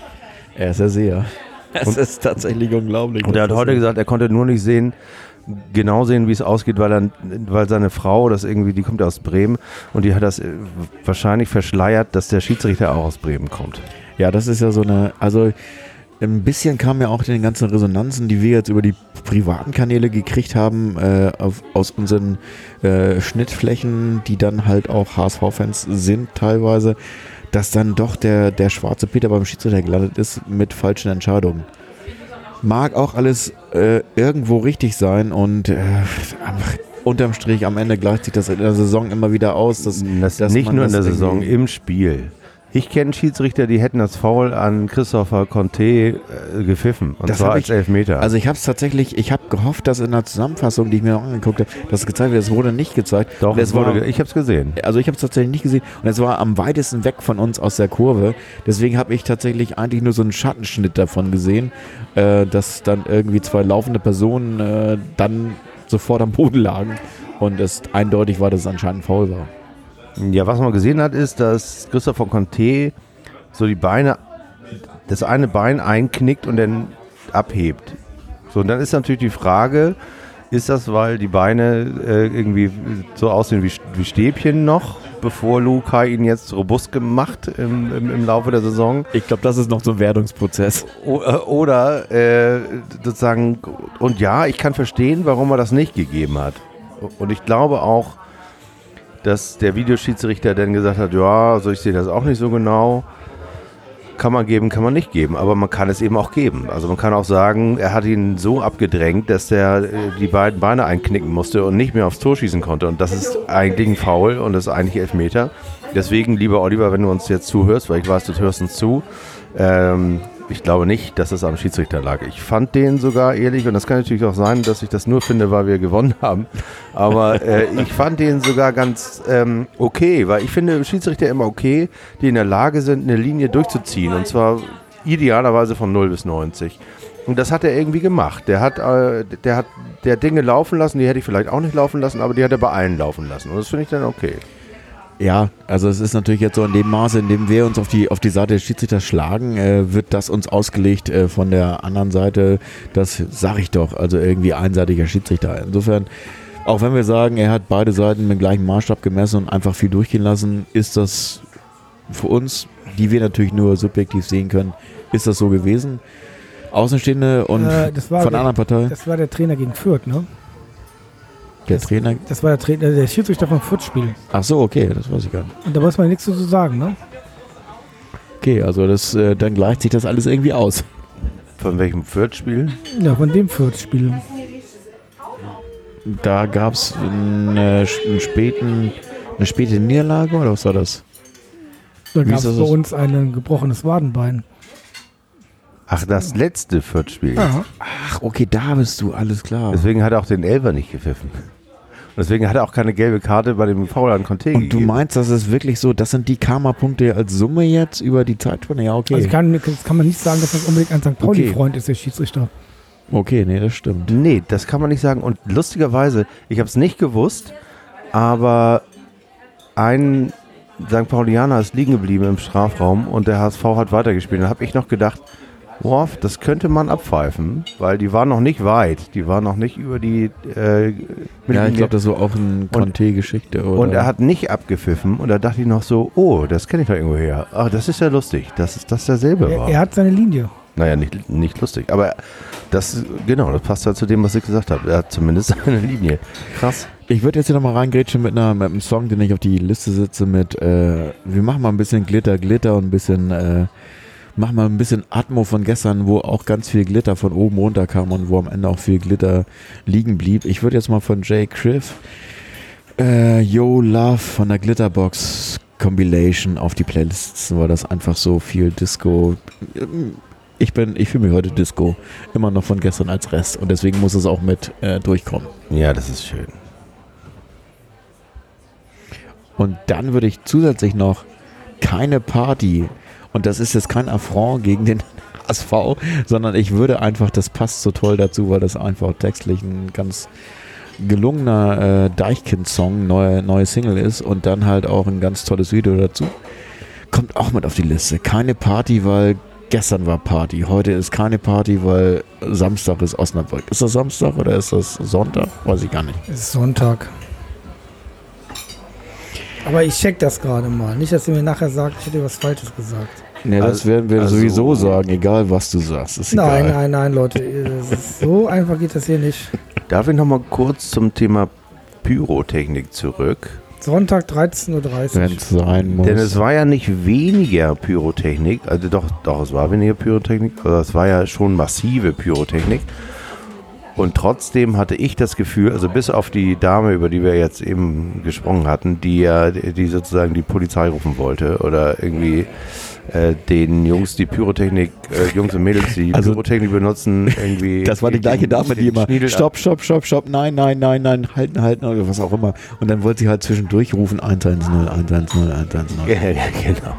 Er ist ja Seher. Es ist tatsächlich unglaublich. Und er hat was heute das gesagt, er konnte nur nicht sehen, genau sehen, wie es ausgeht, weil, er, weil seine Frau, das irgendwie, die kommt aus Bremen, und die hat das äh, wahrscheinlich verschleiert, dass der Schiedsrichter auch aus Bremen kommt. Ja, das ist ja so eine, also ein bisschen kam ja auch den ganzen Resonanzen, die wir jetzt über die privaten Kanäle gekriegt haben, äh, auf, aus unseren äh, Schnittflächen, die dann halt auch H S V-Fans sind teilweise, dass dann doch der, der schwarze Peter beim Schiedsrichter gelandet ist mit falschen Entscheidungen. Mag auch alles äh, irgendwo richtig sein, und äh, am, unterm Strich am Ende gleicht sich das in der Saison immer wieder aus. Dass, Das, dass nicht man nur in das der Saison, irgendwie- im Spiel. Ich kenne Schiedsrichter, die hätten das Foul an Christopher Conte äh, gepfiffen, und Das zwar hab als ich- Elfmeter. Also ich habe es tatsächlich, ich habe gehofft, dass in der Zusammenfassung, die ich mir noch angeguckt habe, dass es gezeigt wird. Es wurde nicht gezeigt. Doch, Und es es wurde, war, ge- ich habe es gesehen. also ich habe es tatsächlich nicht gesehen, und es war am weitesten weg von uns aus der Kurve. Deswegen habe ich tatsächlich eigentlich nur so einen Schattenschnitt davon gesehen, äh, dass dann irgendwie zwei laufende Personen äh, dann sofort am Boden lagen und es eindeutig war, dass es anscheinend faul war. Ja, was man gesehen hat, ist, dass Christopher Conte so die Beine, das eine Bein einknickt und dann abhebt. So, und dann ist natürlich die Frage, ist das, weil die Beine äh, irgendwie so aussehen wie, wie Stäbchen noch, bevor Lukai ihn jetzt robust gemacht im, im, im Laufe der Saison? Ich glaube, das ist noch so ein Werdungsprozess. O, äh, oder äh, sozusagen, und ja, ich kann verstehen, warum er das nicht gegeben hat. Und ich glaube auch, dass der Videoschiedsrichter dann gesagt hat, ja, also ich sehe das auch nicht so genau. Kann man geben, kann man nicht geben, aber man kann es eben auch geben. Also man kann auch sagen, er hat ihn so abgedrängt, dass der äh, die beiden Beine einknicken musste und nicht mehr aufs Tor schießen konnte. Und das ist eigentlich ein Foul und das ist eigentlich Elfmeter. Deswegen, lieber Oliver, wenn du uns jetzt zuhörst, weil ich weiß, du hörst uns zu, ähm, ich glaube nicht, dass es am Schiedsrichter lag. Ich fand den sogar ehrlich, und das kann natürlich auch sein, dass ich das nur finde, weil wir gewonnen haben, aber äh, ich fand den sogar ganz ähm, okay, weil ich finde Schiedsrichter immer okay, die in der Lage sind, eine Linie durchzuziehen, und zwar idealerweise von null bis neunzig. Und das hat er irgendwie gemacht. Der hat, äh, der hat der Dinge laufen lassen, die hätte ich vielleicht auch nicht laufen lassen, aber die hat er bei allen laufen lassen. Und das finde ich dann okay. Ja, also es ist natürlich jetzt so in dem Maße, in dem wir uns auf die auf die Seite des Schiedsrichters schlagen, äh, wird das uns ausgelegt äh, von der anderen Seite. Das sage ich doch, also irgendwie einseitiger Schiedsrichter. Insofern, auch wenn wir sagen, er hat beide Seiten mit dem gleichen Maßstab gemessen und einfach viel durchgehen lassen, ist das für uns, die wir natürlich nur subjektiv sehen können, ist das so gewesen. Außenstehende und äh, das war von der, der anderen Partei. Das war der Trainer gegen Fürth, ne? Der das, Trainer? Das war der Trainer, der Schiedsrichter vom Fürth-Spiel. Ach so, okay, das weiß ich gar nicht. Und da muss man nichts zu sagen, ne? Okay, also das, äh, dann gleicht sich das alles irgendwie aus. Von welchem Fürth-Spiel? Ja, von dem Fürth-Spiel. Da gab es eine, einen späten, eine späte Niederlage, oder was war das? Da Wie gab ist es das bei aus- uns ein gebrochenes Wadenbein. Ach, das letzte Fürth-Spiel. Ja. Ach, okay, da bist du, alles klar. Deswegen hat er auch den Elfer nicht gepfiffen. Und deswegen hat er auch keine gelbe Karte bei dem Foul an Conte Und du gegeben. meinst, das ist wirklich so, das sind die Karma-Punkte als Summe jetzt über die Zeitspanne? Ja, okay. Also ich kann, das kann man nicht sagen, dass das unbedingt ein Sankt Pauli-Freund ist, der Schiedsrichter. Okay, nee, das stimmt. Nee, das kann man nicht sagen. Und lustigerweise, ich habe es nicht gewusst, aber ein Sankt Paulianer ist liegen geblieben im Strafraum und der H S V hat weitergespielt. Da habe ich noch gedacht, boah, das könnte man abpfeifen, weil die waren noch nicht weit. Die waren noch nicht über die äh, Ja, Mittellinie. ich glaube, das war auch eine Conte-Geschichte. oder? Und er hat nicht abgepfiffen und da dachte ich noch so, oh, das kenne ich doch irgendwo her. Ach, das ist ja lustig, dass es das derselbe Er, war. er hat seine Linie. Naja, nicht, nicht lustig, aber das, genau, das passt ja zu dem, was ich gesagt habe. Er hat zumindest eine Linie. Krass. Ich würde jetzt hier nochmal reingrätschen mit, einer, mit einem Song, den ich auf die Liste setze mit, äh, wir machen mal ein bisschen Glitter, Glitter und ein bisschen, äh, machen mal ein bisschen Atmo von gestern, wo auch ganz viel Glitter von oben runter kam und wo am Ende auch viel Glitter liegen blieb. Ich würde jetzt mal von Jay Criff, äh, Yo Love von der Glitterbox Compilation auf die Playlist setzen, weil das einfach so viel Disco, ich bin, ich fühle mich heute Disco, immer noch von gestern als Rest und deswegen muss es auch mit äh, durchkommen. Ja, das ist schön. Und dann würde ich zusätzlich noch keine Party, und das ist jetzt kein Affront gegen den H S V, sondern ich würde einfach, das passt so toll dazu, weil das einfach textlich ein ganz gelungener äh, Deichkind-Song, neue, neue Single ist und dann halt auch ein ganz tolles Video dazu. Kommt auch mit auf die Liste. Keine Party, weil gestern war Party. Heute ist keine Party, weil Samstag ist Osnabrück. Ist das Samstag oder ist das Sonntag? Weiß ich gar nicht. Es ist Sonntag. Aber ich check das gerade mal. Nicht, dass ihr mir nachher sagt, ich hätte was Falsches gesagt. Ne, das Also- werden wir also- sowieso sagen, egal was du sagst. Ist Nein, egal. nein, nein, Leute. Es ist so einfach geht das hier nicht. Darf ich nochmal kurz zum Thema Pyrotechnik zurück? Sonntag dreizehn Uhr dreißig. Wenn es sein muss. Denn es war ja nicht weniger Pyrotechnik, also doch, doch, es war weniger Pyrotechnik, aber es war ja schon massive Pyrotechnik. Und trotzdem hatte ich das Gefühl, also bis auf die Dame, über die wir jetzt eben gesprochen hatten, die ja, die sozusagen die Polizei rufen wollte oder irgendwie äh, den Jungs die Pyrotechnik, äh, Jungs und Mädels, die Also- Pyrotechnik benutzen, irgendwie. Das war die gleiche den- Dame, die den immer Schniedel- stopp, stopp, stopp, stopp, nein, nein, nein, nein, halten, halten oder was auch immer. Und dann wollte sie halt zwischendurch rufen eins eins null, eins eins null, eins eins null. Ja, ja, genau.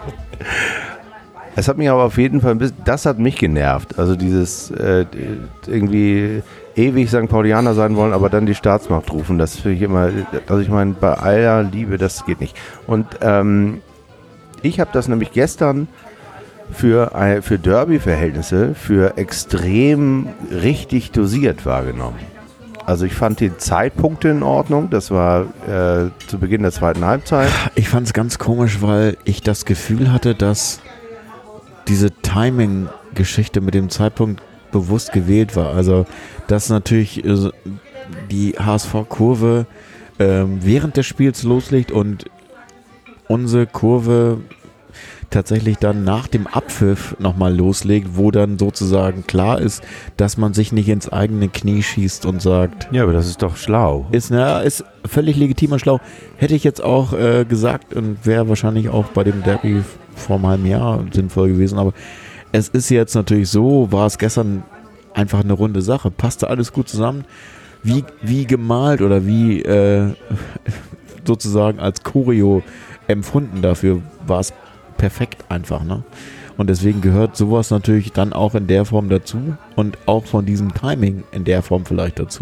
Es hat mich aber auf jeden Fall, ein bisschen, das hat mich genervt. Also dieses äh, irgendwie, ewig Sankt Paulianer sein wollen, aber dann die Staatsmacht rufen. Das finde ich immer, also ich meine, bei aller Liebe, das geht nicht. Und ähm, ich habe das nämlich gestern für, ein, für Derby-Verhältnisse für extrem richtig dosiert wahrgenommen. Also ich fand die Zeitpunkte in Ordnung. Das war äh, zu Beginn der zweiten Halbzeit. Ich fand es ganz komisch, weil ich das Gefühl hatte, dass diese Timing-Geschichte mit dem Zeitpunkt bewusst gewählt war. Also dass natürlich äh, die H S V-Kurve äh, während des Spiels loslegt und unsere Kurve tatsächlich dann nach dem Abpfiff nochmal loslegt, wo dann sozusagen klar ist, dass man sich nicht ins eigene Knie schießt und sagt... Ja, aber das ist doch schlau. Ist, na, ist völlig legitim und schlau. Hätte ich jetzt auch äh, gesagt und wäre wahrscheinlich auch bei dem Derby vor einem halben Jahr sinnvoll gewesen, aber es ist jetzt natürlich so, war es gestern einfach eine runde Sache. Passte alles gut zusammen. Wie, wie gemalt oder wie äh, sozusagen als Choreo empfunden dafür war es perfekt einfach, ne? Und deswegen gehört sowas natürlich dann auch in der Form dazu und auch von diesem Timing in der Form vielleicht dazu.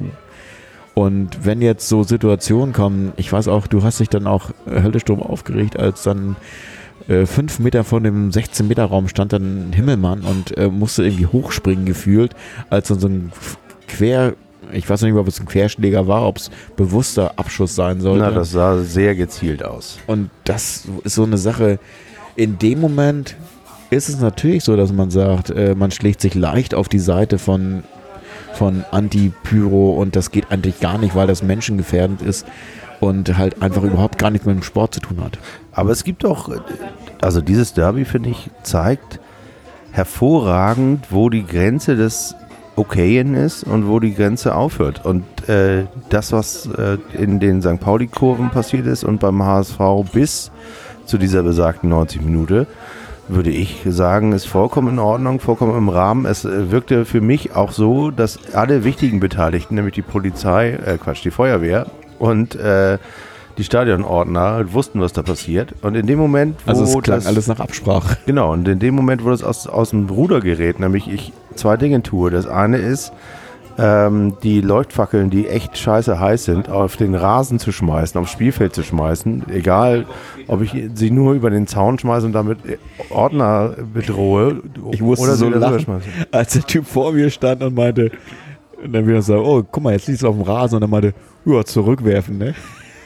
Und wenn jetzt so Situationen kommen, ich weiß auch, du hast dich dann auch höllisch drum aufgeregt, als dann äh, fünf Meter von dem sechzehn Meter Raum stand dann ein Himmelmann und äh, musste irgendwie hochspringen gefühlt, als dann so ein Quer, ich weiß nicht mehr, ob es ein Querschläger war, ob es bewusster Abschuss sein sollte. Na, das sah sehr gezielt aus. Und das ist so eine Sache, in dem Moment ist es natürlich so, dass man sagt, äh, man schlägt sich leicht auf die Seite von, von Anti-Pyro und das geht eigentlich gar nicht, weil das menschengefährdend ist und halt einfach überhaupt gar nichts mit dem Sport zu tun hat. Aber es gibt auch, also dieses Derby, finde ich, zeigt hervorragend, wo die Grenze des Okayen ist und wo die Grenze aufhört. Und äh, das, was äh, in den Sankt Pauli-Kurven passiert ist und beim H S V bis zu dieser besagten neunzig Minuten, würde ich sagen, ist vollkommen in Ordnung, vollkommen im Rahmen. Es äh, wirkte für mich auch so, dass alle wichtigen Beteiligten, nämlich die Polizei, äh Quatsch, die Feuerwehr und äh, die Stadionordner wussten, was da passiert. Und in dem Moment, wo also es klang das, alles nach Absprache. Genau, und in dem Moment, wo das aus, aus dem Ruder gerät, nämlich ich zwei Dinge tue. Das eine ist, ähm, die Leuchtfackeln, die echt scheiße heiß sind, auf den Rasen zu schmeißen, aufs Spielfeld zu schmeißen. Egal, ob ich sie nur über den Zaun schmeiße und damit Ordner bedrohe. Ich musste oder so sie lachen, schmeißen. als der Typ vor mir stand und meinte, und dann wieder so, oh, guck mal, jetzt liegst du auf dem Rasen und dann meinte, ja, zurückwerfen, ne?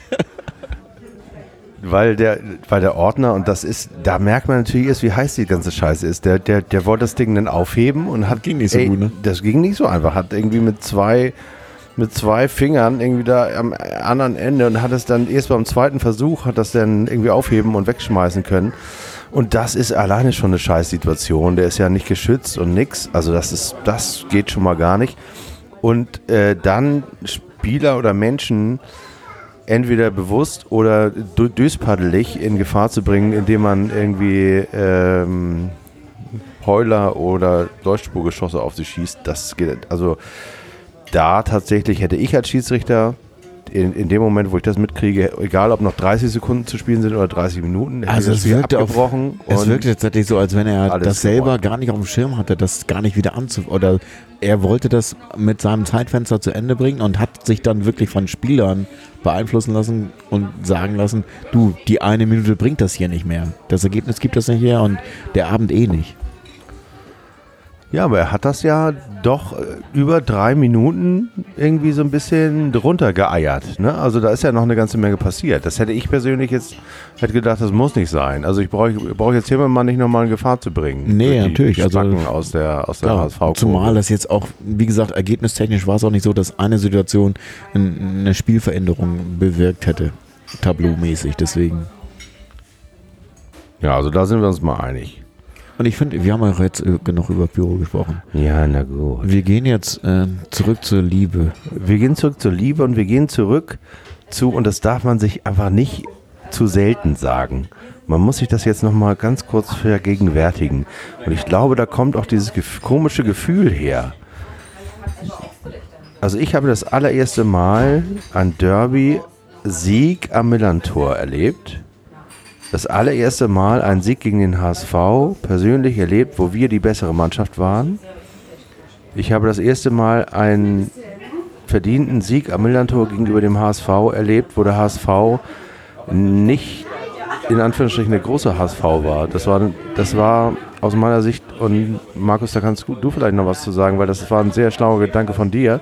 Weil der, weil der Ordner, und das ist, da merkt man natürlich erst, wie heiß die ganze Scheiße ist. Der, der, der wollte das Ding dann aufheben und hat. Ging nicht so ey, gut, ne? Das ging nicht so einfach. Hat irgendwie mit zwei, mit zwei Fingern irgendwie da am anderen Ende und hat es dann erst beim zweiten Versuch, hat das dann irgendwie aufheben und wegschmeißen können. Und das ist alleine schon eine Scheißsituation. Der ist ja nicht geschützt und nix. Also das ist, das geht schon mal gar nicht. Und äh, dann Spieler oder Menschen entweder bewusst oder döspaddelig in Gefahr zu bringen, indem man irgendwie ähm, Heuler oder Leuchtspurgeschosse auf sie schießt. Das geht, also da tatsächlich hätte ich als Schiedsrichter in, in dem Moment, wo ich das mitkriege, egal ob noch dreißig Sekunden zu spielen sind oder dreißig Minuten, hätte Also ich es das wirkte, auf, abgebrochen. es wirkte tatsächlich so, als wenn er alles das selber gewonnen. gar nicht auf dem Schirm hatte, das gar nicht wieder anzu... Oder er wollte das mit seinem Zeitfenster zu Ende bringen und hat sich dann wirklich von Spielern beeinflussen lassen und sagen lassen, du, die eine Minute bringt das hier nicht mehr. Das Ergebnis gibt das nicht her und der Abend eh nicht. Ja, aber er hat das ja doch äh, über drei Minuten irgendwie so ein bisschen drunter geeiert. Ne? Also da ist ja noch eine ganze Menge passiert. Das hätte ich persönlich jetzt hätte gedacht, das muss nicht sein. Also ich brauche ich brauch jetzt Himmelmann nicht nochmal in Gefahr zu bringen. Nee, Durch die natürlich. Also Spacken aus der, aus der klar, H S V-Kurve. zumal das jetzt auch, wie gesagt, ergebnistechnisch war es auch nicht so, dass eine Situation ein, eine Spielveränderung bewirkt hätte. Tableaumäßig, deswegen. Ja, also da sind wir uns mal einig. Und ich finde, wir haben auch jetzt äh, genug über Pyro gesprochen. Ja, na gut. Wir gehen jetzt äh, zurück zur Liebe. Wir gehen zurück zur Liebe und wir gehen zurück zu, und das darf man sich einfach nicht zu selten sagen. Man muss sich das jetzt nochmal ganz kurz vergegenwärtigen. Und ich glaube, da kommt auch dieses gef- komische Gefühl her. Also ich habe das allererste Mal ein Derby-Sieg am Millantor erlebt. Das allererste Mal einen Sieg gegen den H S V persönlich erlebt, wo wir die bessere Mannschaft waren. Ich habe das erste Mal ein verdienten Sieg am Millantor gegenüber dem H S V erlebt, wo der H S V nicht in Anführungsstrichen der große H S V war. Das war, das war aus meiner Sicht, und Markus, da kannst du vielleicht noch was zu sagen, weil das war ein sehr schlauer Gedanke von dir.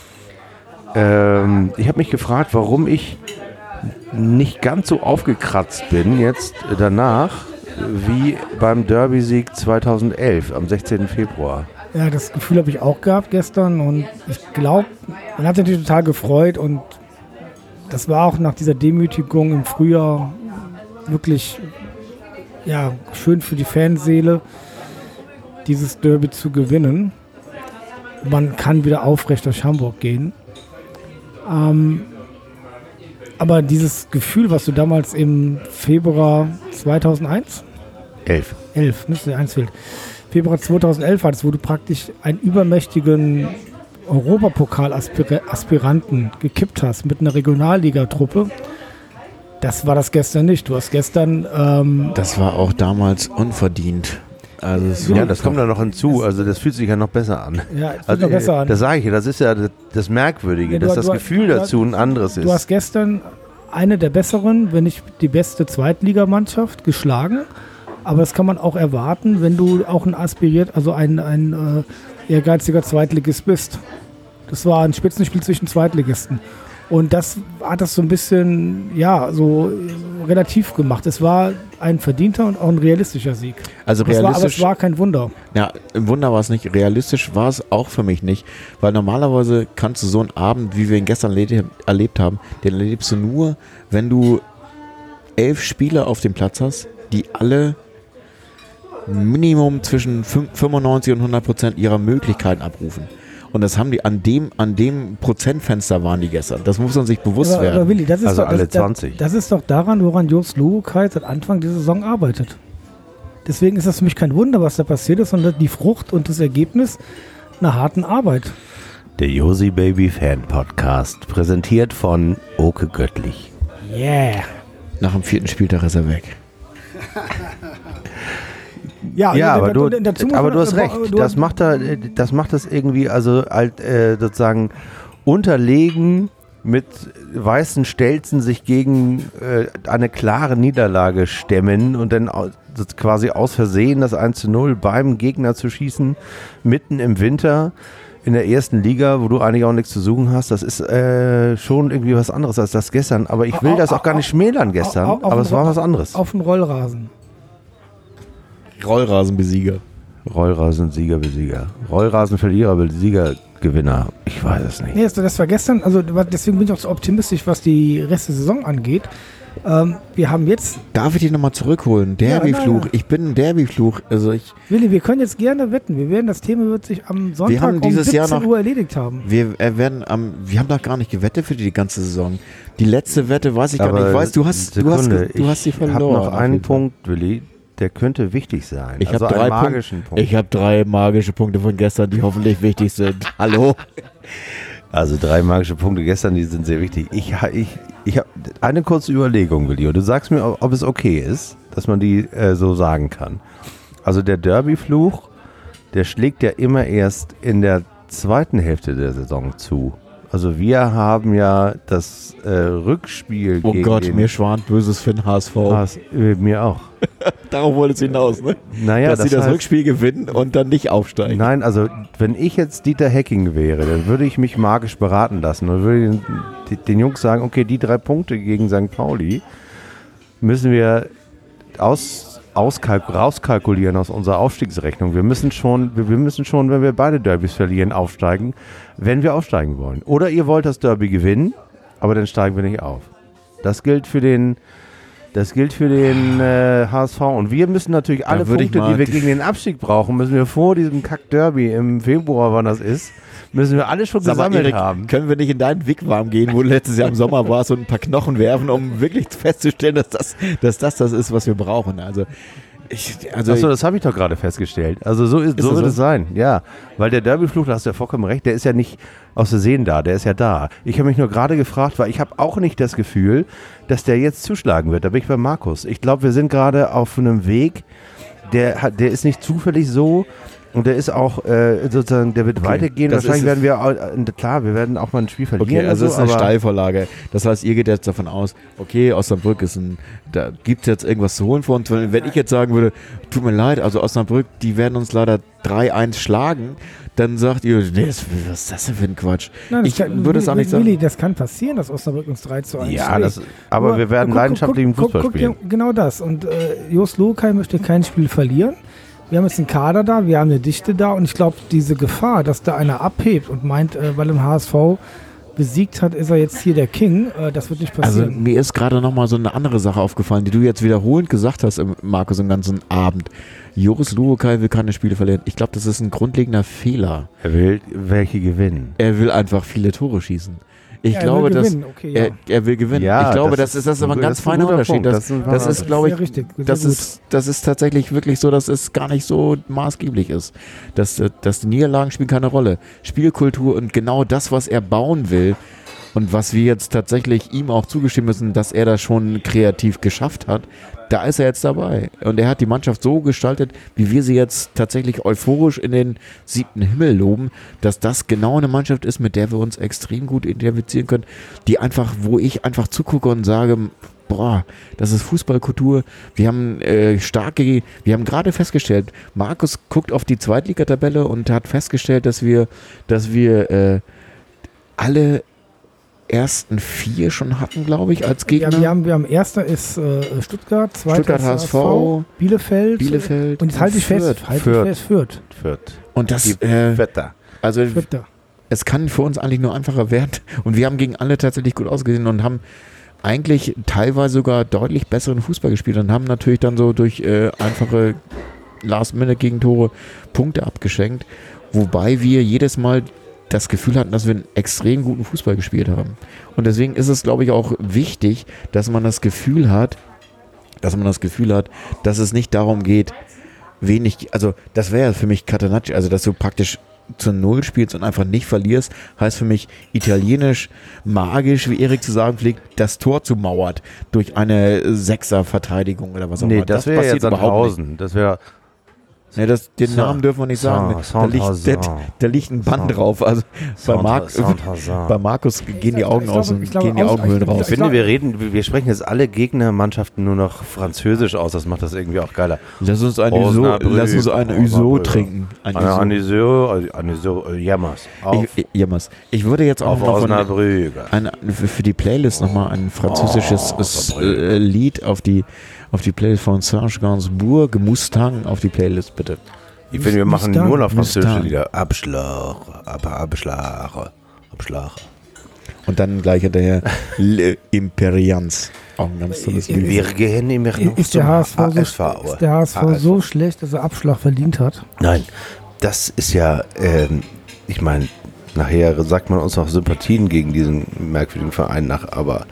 Ähm, ich habe mich gefragt, warum ich nicht ganz so aufgekratzt bin jetzt danach, wie beim Derby-Sieg zweitausendelf am sechzehnten Februar. Ja, das Gefühl habe ich auch gehabt gestern und ich glaube, man hat sich natürlich total gefreut und das war auch nach dieser Demütigung im Frühjahr wirklich ja, schön für die Fanseele, dieses Derby zu gewinnen. Man kann wieder aufrecht durch Hamburg gehen. Ähm, aber dieses Gefühl, was du damals im Februar zweitausendeins? Elf. elf, nicht der eins fehlt. Februar zweitausendelf hattest, wo du praktisch einen übermächtigen Europapokal-Aspiranten gekippt hast mit einer Regionalligatruppe. Das war das gestern nicht. Du hast gestern... Ähm, das war auch damals unverdient. Also es ja, das kommt da noch hinzu. Also das fühlt sich ja noch besser an. Ja, es fühlt also, noch besser an. Das sage ich ja, das ist ja das, das Merkwürdige, ja, du, dass das du, Gefühl du, dazu ein anderes ist. Du hast gestern eine der besseren, wenn nicht die beste Zweitligamannschaft geschlagen. Aber das kann man auch erwarten, wenn du auch ein aspiriert, also ein, ein äh, ehrgeiziger Zweitligist bist. Das war ein Spitzenspiel zwischen Zweitligisten. Und das hat das so ein bisschen, ja, so relativ gemacht. Es war ein verdienter und auch ein realistischer Sieg. Also aber realistisch. Es war, aber es war kein Wunder. Ja, im Wunder war es nicht. Realistisch war es auch für mich nicht. Weil normalerweise kannst du so einen Abend, wie wir ihn gestern erlebt haben, den erlebst du nur, wenn du elf Spieler auf dem Platz hast, die alle Minimum zwischen fünfundneunzig und hundert Prozent ihrer Möglichkeiten abrufen. Und das haben die an dem, an dem Prozentfenster waren die gestern. Das muss man sich bewusst aber, werden. Aber Willi, das ist also doch, alle das, zwanzig. Das, das ist doch daran, woran Jost Luhukai seit Anfang der Saison arbeitet. Deswegen ist das für mich kein Wunder, was da passiert ist, sondern die Frucht und das Ergebnis einer harten Arbeit. Der Josi Baby Fan Podcast, präsentiert von Oke Göttlich. Yeah. Nach dem vierten Spieltag ist er weg. Ja, ja, aber, du, dazu aber du hast äh, recht. Du das, hast, macht da, das macht das irgendwie also halt, äh, sozusagen unterlegen mit weißen Stelzen sich gegen äh, eine klare Niederlage stemmen und dann au- quasi aus Versehen das eins zu null beim Gegner zu schießen, mitten im Winter in der ersten Liga, wo du eigentlich auch nichts zu suchen hast. Das ist äh, schon irgendwie was anderes als das gestern. Aber ich will das auch gar nicht schmälern gestern, auf, auf aber es war Ro- was anderes. Auf dem Rollrasen. Rollrasenbesieger. Rollrasen-Sieger, Besieger. Rollrasen-Verlierer, Besieger, Gewinner. Ich weiß es nicht. Nee, das, das war gestern, also deswegen bin ich auch so optimistisch, was die Rest der Saison angeht. Ähm, wir haben jetzt... Darf ich dich nochmal zurückholen? Derbyfluch. Ja, ja, ja. Ich bin ein Derbyfluch. Also ich, Willi, wir können jetzt gerne wetten. Wir werden, das Thema wird sich am Sonntag haben um dieses Jahr siebzehn noch- Uhr erledigt haben. wir äh, werden am, wir haben doch gar nicht gewettet für die ganze Saison. Die letzte Wette weiß ich gar Aber nicht. Ich weiß, du hast, du hast, Sekunde, du hast sie ich habe verloren. noch auf einen jeden Fall. Punkt, Willi, der könnte wichtig sein. Ich also habe drei einen magischen Punkte. Punkt. Ich habe drei magische Punkte von gestern, die hoffentlich wichtig sind. Hallo. Also drei magische Punkte gestern, die sind sehr wichtig. Ich, ich, ich habe eine kurze Überlegung, Willi, und du sagst mir, ob, ob es okay ist, dass man die äh, so sagen kann. Also der Derbyfluch, der schlägt ja immer erst in der zweiten Hälfte der Saison zu. Also wir haben ja das äh, Rückspiel Oh gegen Gott, den mir schwant Böses für den H S V. H S äh, mir auch. Darauf wollte es hinaus, ne? Naja, Dass das sie das heißt- Rückspiel gewinnen und dann nicht aufsteigen. Nein, also wenn ich jetzt Dieter Hecking wäre, dann würde ich mich magisch beraten lassen und würde den, den Jungs sagen, okay, die drei Punkte gegen Sankt Pauli müssen wir aus, auskalk, rauskalkulieren aus unserer Aufstiegsrechnung. Wir müssen schon, wir, wir müssen schon, wenn wir beide Derbys verlieren, aufsteigen, wenn wir aufsteigen wollen. Oder ihr wollt das Derby gewinnen, aber dann steigen wir nicht auf. Das gilt für den Das gilt für den äh, H S V. Und wir müssen natürlich alle würde ich Punkte, mal die wir die- gegen den Abstieg brauchen, müssen wir vor diesem Kack-Derby im Februar, wann das ist, müssen wir alle schon Sag mal, gesammelt Erik, haben. können wir nicht in deinen Wigwam gehen, wo du letztes Jahr im Sommer warst und ein paar Knochen werfen, um wirklich festzustellen, dass das dass das, das ist, was wir brauchen. Also, ich, also Achso, das habe ich doch gerade festgestellt. Also so, ist, Ist so das wird so? es sein, ja. Weil der Derbyfluch, da hast du ja vollkommen recht, der ist ja nicht aus Versehen da, der ist ja da. Ich habe mich nur gerade gefragt, weil ich habe auch nicht das Gefühl, dass der jetzt zuschlagen wird. Da bin ich bei Markus. Ich glaube, wir sind gerade auf einem Weg, der, hat, der ist nicht zufällig so, Und der ist auch äh, sozusagen, der wird Okay, weitergehen. das Wahrscheinlich ist werden wir, äh, klar, wir werden auch mal ein Spiel verlieren. Okay, also und es so, ist eine aber Steilvorlage. Das heißt, ihr geht jetzt davon aus, okay, Osnabrück ist ein, da gibt es jetzt irgendwas zu holen für uns. Wenn wenn ich jetzt sagen würde, tut mir leid, also Osnabrück, die werden uns leider drei eins schlagen, dann sagt ihr, nee, das, was ist das denn für ein Quatsch? Nein, das ich kann, würde es auch nicht sagen. Willi, das kann passieren, dass Osnabrück uns drei zu eins ja, schlägt. das, aber Nur, wir werden guck, leidenschaftlichen guck, Fußball guck, guck, spielen. Genau das. Und äh, Jos Lukai möchte kein Spiel verlieren. Wir haben jetzt einen Kader da, wir haben eine Dichte da und ich glaube, diese Gefahr, dass da einer abhebt und meint, äh, weil er den H S V besiegt hat, ist er jetzt hier der King, äh, das wird nicht Also passieren. mir ist gerade nochmal so eine andere Sache aufgefallen, die du jetzt wiederholend gesagt hast, im- Markus, im ganzen Abend. Joris Luokai will keine Spiele verlieren. Ich glaube, das ist ein grundlegender Fehler. Er will welche gewinnen. Er will einfach viele Tore schießen. Ich Ja, er glaube, will dass gewinnen, okay, ja. er, er will gewinnen. Ja, ich glaube, das das, ist ist das ist aber ein ein ganz guter feiner Unterschied. Punkt. Das, Das ist ein das wahrer ist, glaube ich, Sehr richtig, sehr das gut. ist, das ist tatsächlich wirklich so, dass es gar nicht so maßgeblich ist. Dass, dass die Niederlagen spielen keine Rolle. Spielkultur und genau das, was er bauen will und was wir jetzt tatsächlich ihm auch zugestehen müssen, dass er das schon kreativ geschafft hat, da ist er jetzt dabei. Und er hat die Mannschaft so gestaltet, wie wir sie jetzt tatsächlich euphorisch in den siebten Himmel loben, dass das genau eine Mannschaft ist, mit der wir uns extrem gut identifizieren können, die einfach, wo ich einfach zugucke und sage, boah, das ist Fußballkultur. Wir haben äh, starke, wir haben gerade festgestellt, Markus guckt auf die Zweitligatabelle und hat festgestellt, dass wir, dass wir äh, alle ersten vier schon hatten, glaube ich, als Gegner. Ja, wir haben, wir haben erster ist äh, Stuttgart, zweiter Stuttgart, ist H S V, Bielefeld, Bielefeld und jetzt halte ich fest, Fürth. halte ich Fürth. fest, Fürth. Fürth. Und das, Die äh, Wetter. also Vierter. es kann für uns eigentlich nur einfacher werden. Und wir haben gegen alle tatsächlich gut ausgesehen und haben eigentlich teilweise sogar deutlich besseren Fußball gespielt und haben natürlich dann so durch äh, einfache Last-Minute-Gegentore Punkte abgeschenkt, wobei wir jedes Mal das Gefühl hatten, dass wir einen extrem guten Fußball gespielt haben. Und deswegen ist es, glaube ich, auch wichtig, dass man das Gefühl hat, dass man das Gefühl hat, dass es nicht darum geht, wenig, also das wäre ja für mich Catenaccio, also dass du praktisch zu Null spielst und einfach nicht verlierst, heißt für mich italienisch, magisch, wie Erik zu sagen pflegt, das Tor zu mauert durch eine Sechser-Verteidigung oder was auch Nee, immer. das wäre jetzt Sandhausen. Das wäre Nee, das, den Sa- Namen dürfen wir nicht sagen. Sa- Da liegt, da, Sandhausen. da liegt ein Band Sa- drauf. Also bei, Mark, Sandhausen. bei Markus gehen die Augen Ich glaube- aus und ich glaube, gehen die aus- Augenhöhlen ich- raus. Ich finde, wir reden, wir sprechen jetzt alle Gegnermannschaften nur noch französisch aus. Das macht das irgendwie auch geiler. Lass uns ein Uso, Osnabrück, lass uns ein Uso Osnabrück. trinken. Ein Eine Uso. Aniseo, Aniseo, Jammers. Auf, Ich, ich, Jammers. Ich würde jetzt auch auf noch von, Osnabrück. ein, für, für die Playlist nochmal ein französisches Oh, s- äh, Lied auf die, auf die Playlist von Serge Gainsbourg, Mustang, auf die Playlist bitte. Ich finde, wir machen Mustang. nur noch französische Mustang. Lieder. Abschlag, Ab, Abschlag, Abschlag. Und dann gleich hinterher L'Imperiance. Auch ein ganz tolles Lied. Wir gehen immer noch Ist zum der H S V, so, H S V. ist der H S V so schlecht, dass er Abschlag verdient hat? Nein, das ist ja, ähm, ich meine, nachher sagt man uns auch Sympathien gegen diesen merkwürdigen Verein nach, aber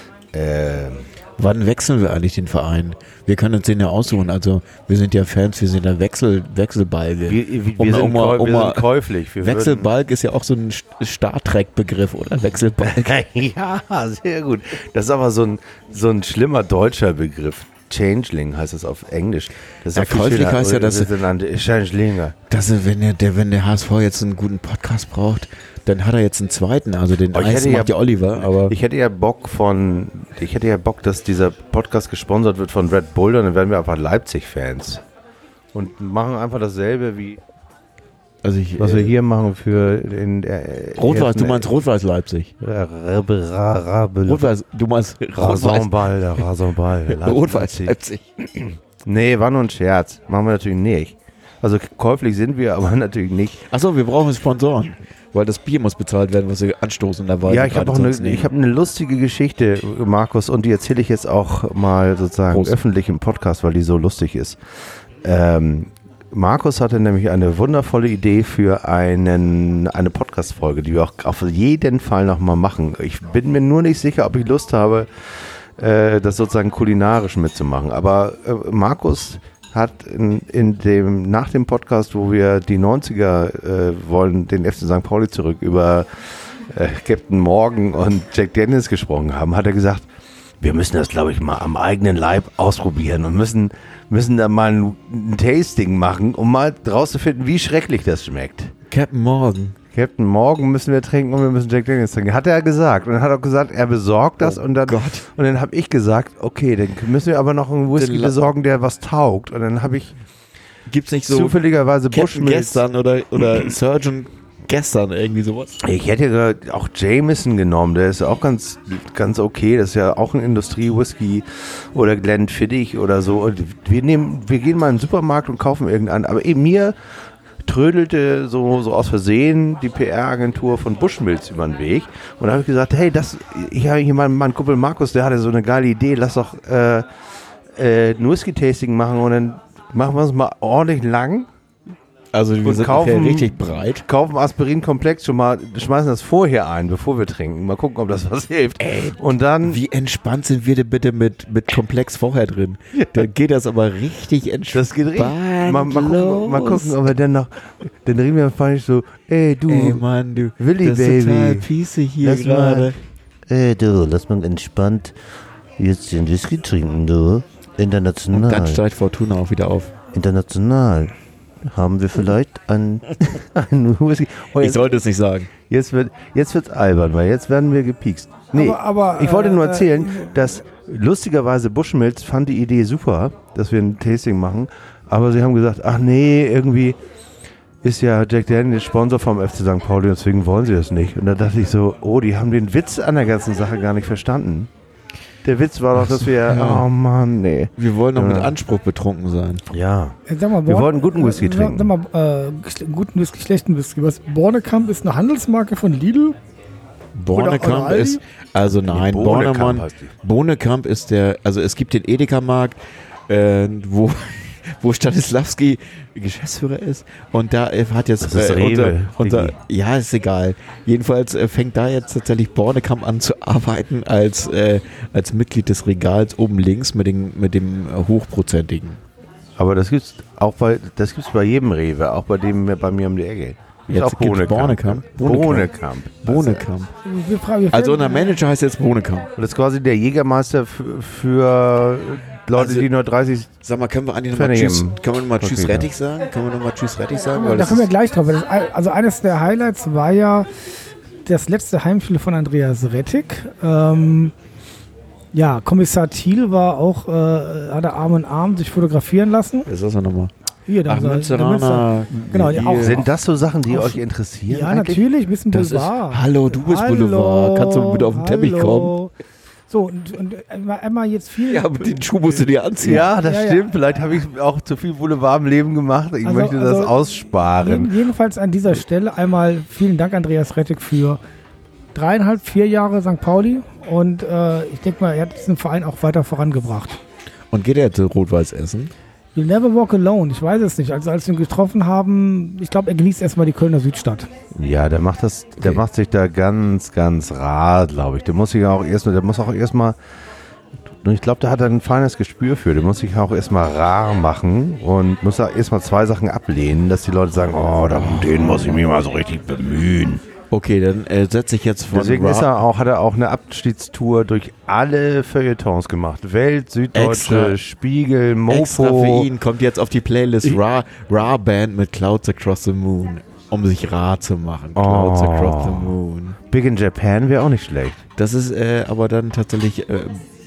ähm, Wann wechseln wir eigentlich den Verein? Wir können uns den ja aussuchen. Also wir sind ja Fans, wir sind ja Wechsel, Wechselbalge. wir, wir, Um- wir, sind, um mal- käu- um wir mal- sind käuflich. Wir Wechselbalg ist ja auch so ein St- Star Trek-Begriff, oder? Wechselbalg. würden, ja, sehr gut. Das ist aber so ein, so ein schlimmer deutscher Begriff. Changeling heißt es auf Englisch. Das ist Ja, viel käuflich schöner. heißt ja, dass- Wir sind an- Changelinge. Das ist, wenn der, der, wenn der H S V jetzt einen guten Podcast braucht, dann hat er jetzt einen zweiten. Also den Oh, ich eins hätte macht ja Oliver, aber Ich hätte ja Bock von, ich hätte ja Bock, dass dieser Podcast gesponsert wird von Red Bull, dann werden wir einfach Leipzig-Fans. Und machen einfach dasselbe wie, also ich, was wir äh, hier machen für den äh, Rot-Weiß, du meinst Rot-Weiß Leipzig. Rot-Weiß. Rot-Weiß, du meinst Rot-Weiß, Rasenball, der Rasenball. Rot-Weiß Leipzig. Nee, war nur ein Scherz. Machen wir natürlich nicht. Also käuflich sind wir, aber natürlich nicht. Achso, wir brauchen Sponsoren, weil das Bier muss bezahlt werden, was wir anstoßen dabei. Ja, ich habe auch eine, ich habe eine lustige Geschichte, Markus, und die erzähle ich jetzt auch mal sozusagen Prost. öffentlich im Podcast, weil die so lustig ist. Ähm, Markus hatte nämlich eine wundervolle Idee für einen, eine Podcast-Folge, die wir auch auf jeden Fall nochmal machen. Ich bin mir nur nicht sicher, ob ich Lust habe, äh, das sozusagen kulinarisch mitzumachen. Aber äh, Markus hat in, in dem, nach dem Podcast, wo wir die neunziger äh, wollen, den F C Sankt Pauli zurück über äh, Captain Morgan und Jack Daniels gesprochen haben, hat er gesagt, wir müssen das, glaube ich, mal am eigenen Leib ausprobieren und müssen, müssen da mal ein, ein Tasting machen, um mal rauszufinden, wie schrecklich das schmeckt. Captain Morgan. Captain Morgan müssen wir trinken und wir müssen Jack Daniels trinken. Hat er gesagt. Und dann hat er gesagt, er besorgt das. Oh und dann, Gott. und dann habe ich gesagt, okay, dann müssen wir aber noch einen Whisky Den besorgen, der was taugt. Und dann habe ich Gibt's nicht so zufälligerweise Captain Bushmills. gestern oder, oder Surgeon gestern irgendwie sowas? Ich hätte gerade auch Jameson genommen, der ist auch ganz, ganz okay. Das ist ja auch ein Industrie-Whisky oder Glenfiddich oder so. Und wir nehmen, wir gehen mal in den Supermarkt und kaufen irgendeinen. Aber eben mir trödelte so, so aus Versehen die P R-Agentur von Bushmills über den Weg. Und da habe ich gesagt, hey, das, ich habe hier mal meinen Kumpel Markus, der hatte so eine geile Idee, lass doch äh, äh, ein Whisky-Tasting machen und dann machen wir es mal ordentlich lang. Also wir Und sind kaufen- nachher richtig breit. Kaufen Aspirin-Komplex schon mal, schmeißen das vorher ein, bevor wir trinken. Mal gucken, ob das was hilft. Ey, und dann, Wie entspannt sind wir denn bitte mit, mit Komplex vorher drin? Da geht das aber richtig entspannt das geht richtig. Mal, mal, gucken, los. mal gucken, ob wir dann noch, dann reden wir einfach so, ey du, Ey Mann, du, Willi, das ist total Baby. piesig hier Lass gerade. ey du, lass mal entspannt jetzt den Whisky trinken, du. International. Dann steigt Fortuna auch wieder auf. International. Haben wir vielleicht einen, einen Whisky. Oh, Ich jetzt, sollte es nicht sagen. jetzt wird jetzt wird's albern, weil jetzt werden wir gepiekst. Nee, Aber- aber, ich wollte äh, nur erzählen, äh, dass lustigerweise Bushmills fand die Idee super, dass wir ein Tasting machen, aber sie haben gesagt, ach nee, irgendwie ist ja Jack Daniels Sponsor vom F C Sankt Pauli, deswegen wollen sie das nicht. Und da dachte ich so, oh, die haben den Witz an der ganzen Sache gar nicht verstanden. Der Witz war doch, dass wir, ja. oh Mann, nee. Wir wollen doch Ja. mit Anspruch betrunken sein. Ja. Äh, Sag mal, Wir Born- wollten guten Whisky äh, sag- trinken. Sag mal, äh, schle- guten Whisky, schlechten Whisky. Was? Bornekamp ist eine Handelsmarke von Lidl. Bornekamp oder Aldi? ist, also nein, Nee, Bornemann, Bohnekamp heißt die. Bohnekamp ist der, also es gibt den Edeka-Markt, äh, wo, wo Stanislawski Geschäftsführer ist und da äh, hat jetzt Das ist äh, unser, Rewe, unser, Digi. ja, ist egal. Jedenfalls äh, fängt da jetzt tatsächlich Bornekamp an zu arbeiten als, äh, als Mitglied des Regals oben links mit, den, mit dem äh, hochprozentigen. Aber das gibt's auch bei, das gibt's bei jedem Rewe, auch bei dem bei mir um die Ecke. Jetzt auch gibt's Bornekamp. Bornekamp. Bohnekamp. Bohnekamp. Wir fragen, wir Also fragen- unser Manager heißt jetzt Bohnekamp. Und das ist quasi der Jägermeister für, für Leute, Also- die nur dreißig. Sag mal, können wir eigentlich nochmal Pfennig Tschüss, im können wir noch mal Tschüss Paket, Rettich sagen? Können wir nochmal Tschüss Rettich sagen? Weil Da das kommen wir ist, gleich drauf. weil Das, also eines der Highlights war ja das letzte Heimspiel von Andreas Rettig. Ähm, ja, Kommissar Thiel war auch, äh, hat er Arm in Arm sich fotografieren lassen. ist das nochmal? Hier, da Ach, der Münsteraner. Genau, die auch. Sind das so Sachen, die Auf- euch interessieren? Ja, eigentlich? natürlich, ein bisschen Das ist, Boulevard. hallo, du bist Boulevard. Kannst du bitte auf den Teppich kommen? hallo. So, und, und einmal, einmal jetzt viel. Ja, aber den Schuh musst du dir anziehen. Ja, das Ja, ja. stimmt. Vielleicht habe ich auch zu viel Boulevard im Leben gemacht. Ich Also- möchte das also- aussparen. Jeden, jedenfalls an dieser Stelle einmal vielen Dank, Andreas Rettig, für dreieinhalb, vier Jahre Sankt Pauli. Und äh, ich denke mal, er hat diesen Verein auch weiter vorangebracht. Und geht er jetzt Rot-Weiß essen? You'll never walk alone. Ich weiß es nicht. Also als wir ihn getroffen haben, ich glaube, er genießt erstmal die Kölner Südstadt. Ja, der macht das, der Okay. macht sich da ganz, ganz rar, glaube ich. Der muss sich auch erstmal, der muss auch erstmal, ich glaube, der hat da ein feines Gespür für. Der muss sich auch erstmal rar machen und muss da erstmal zwei Sachen ablehnen, dass die Leute sagen, oh, da, um den muss ich mich mal so richtig bemühen. Okay, dann äh, setze ich jetzt von Deswegen Ra- ist er auch, hat er auch eine Abschiedstour durch alle Feuilletons gemacht. Welt, Süddeutsche, Extra- Spiegel, extra für Mofo. ihn kommt jetzt auf die Playlist Ra, Ra Band mit Clouds Across the Moon, um sich rar zu machen. Clouds Oh. Across the Moon. Big in Japan wäre auch nicht schlecht. Das ist äh, aber dann tatsächlich äh,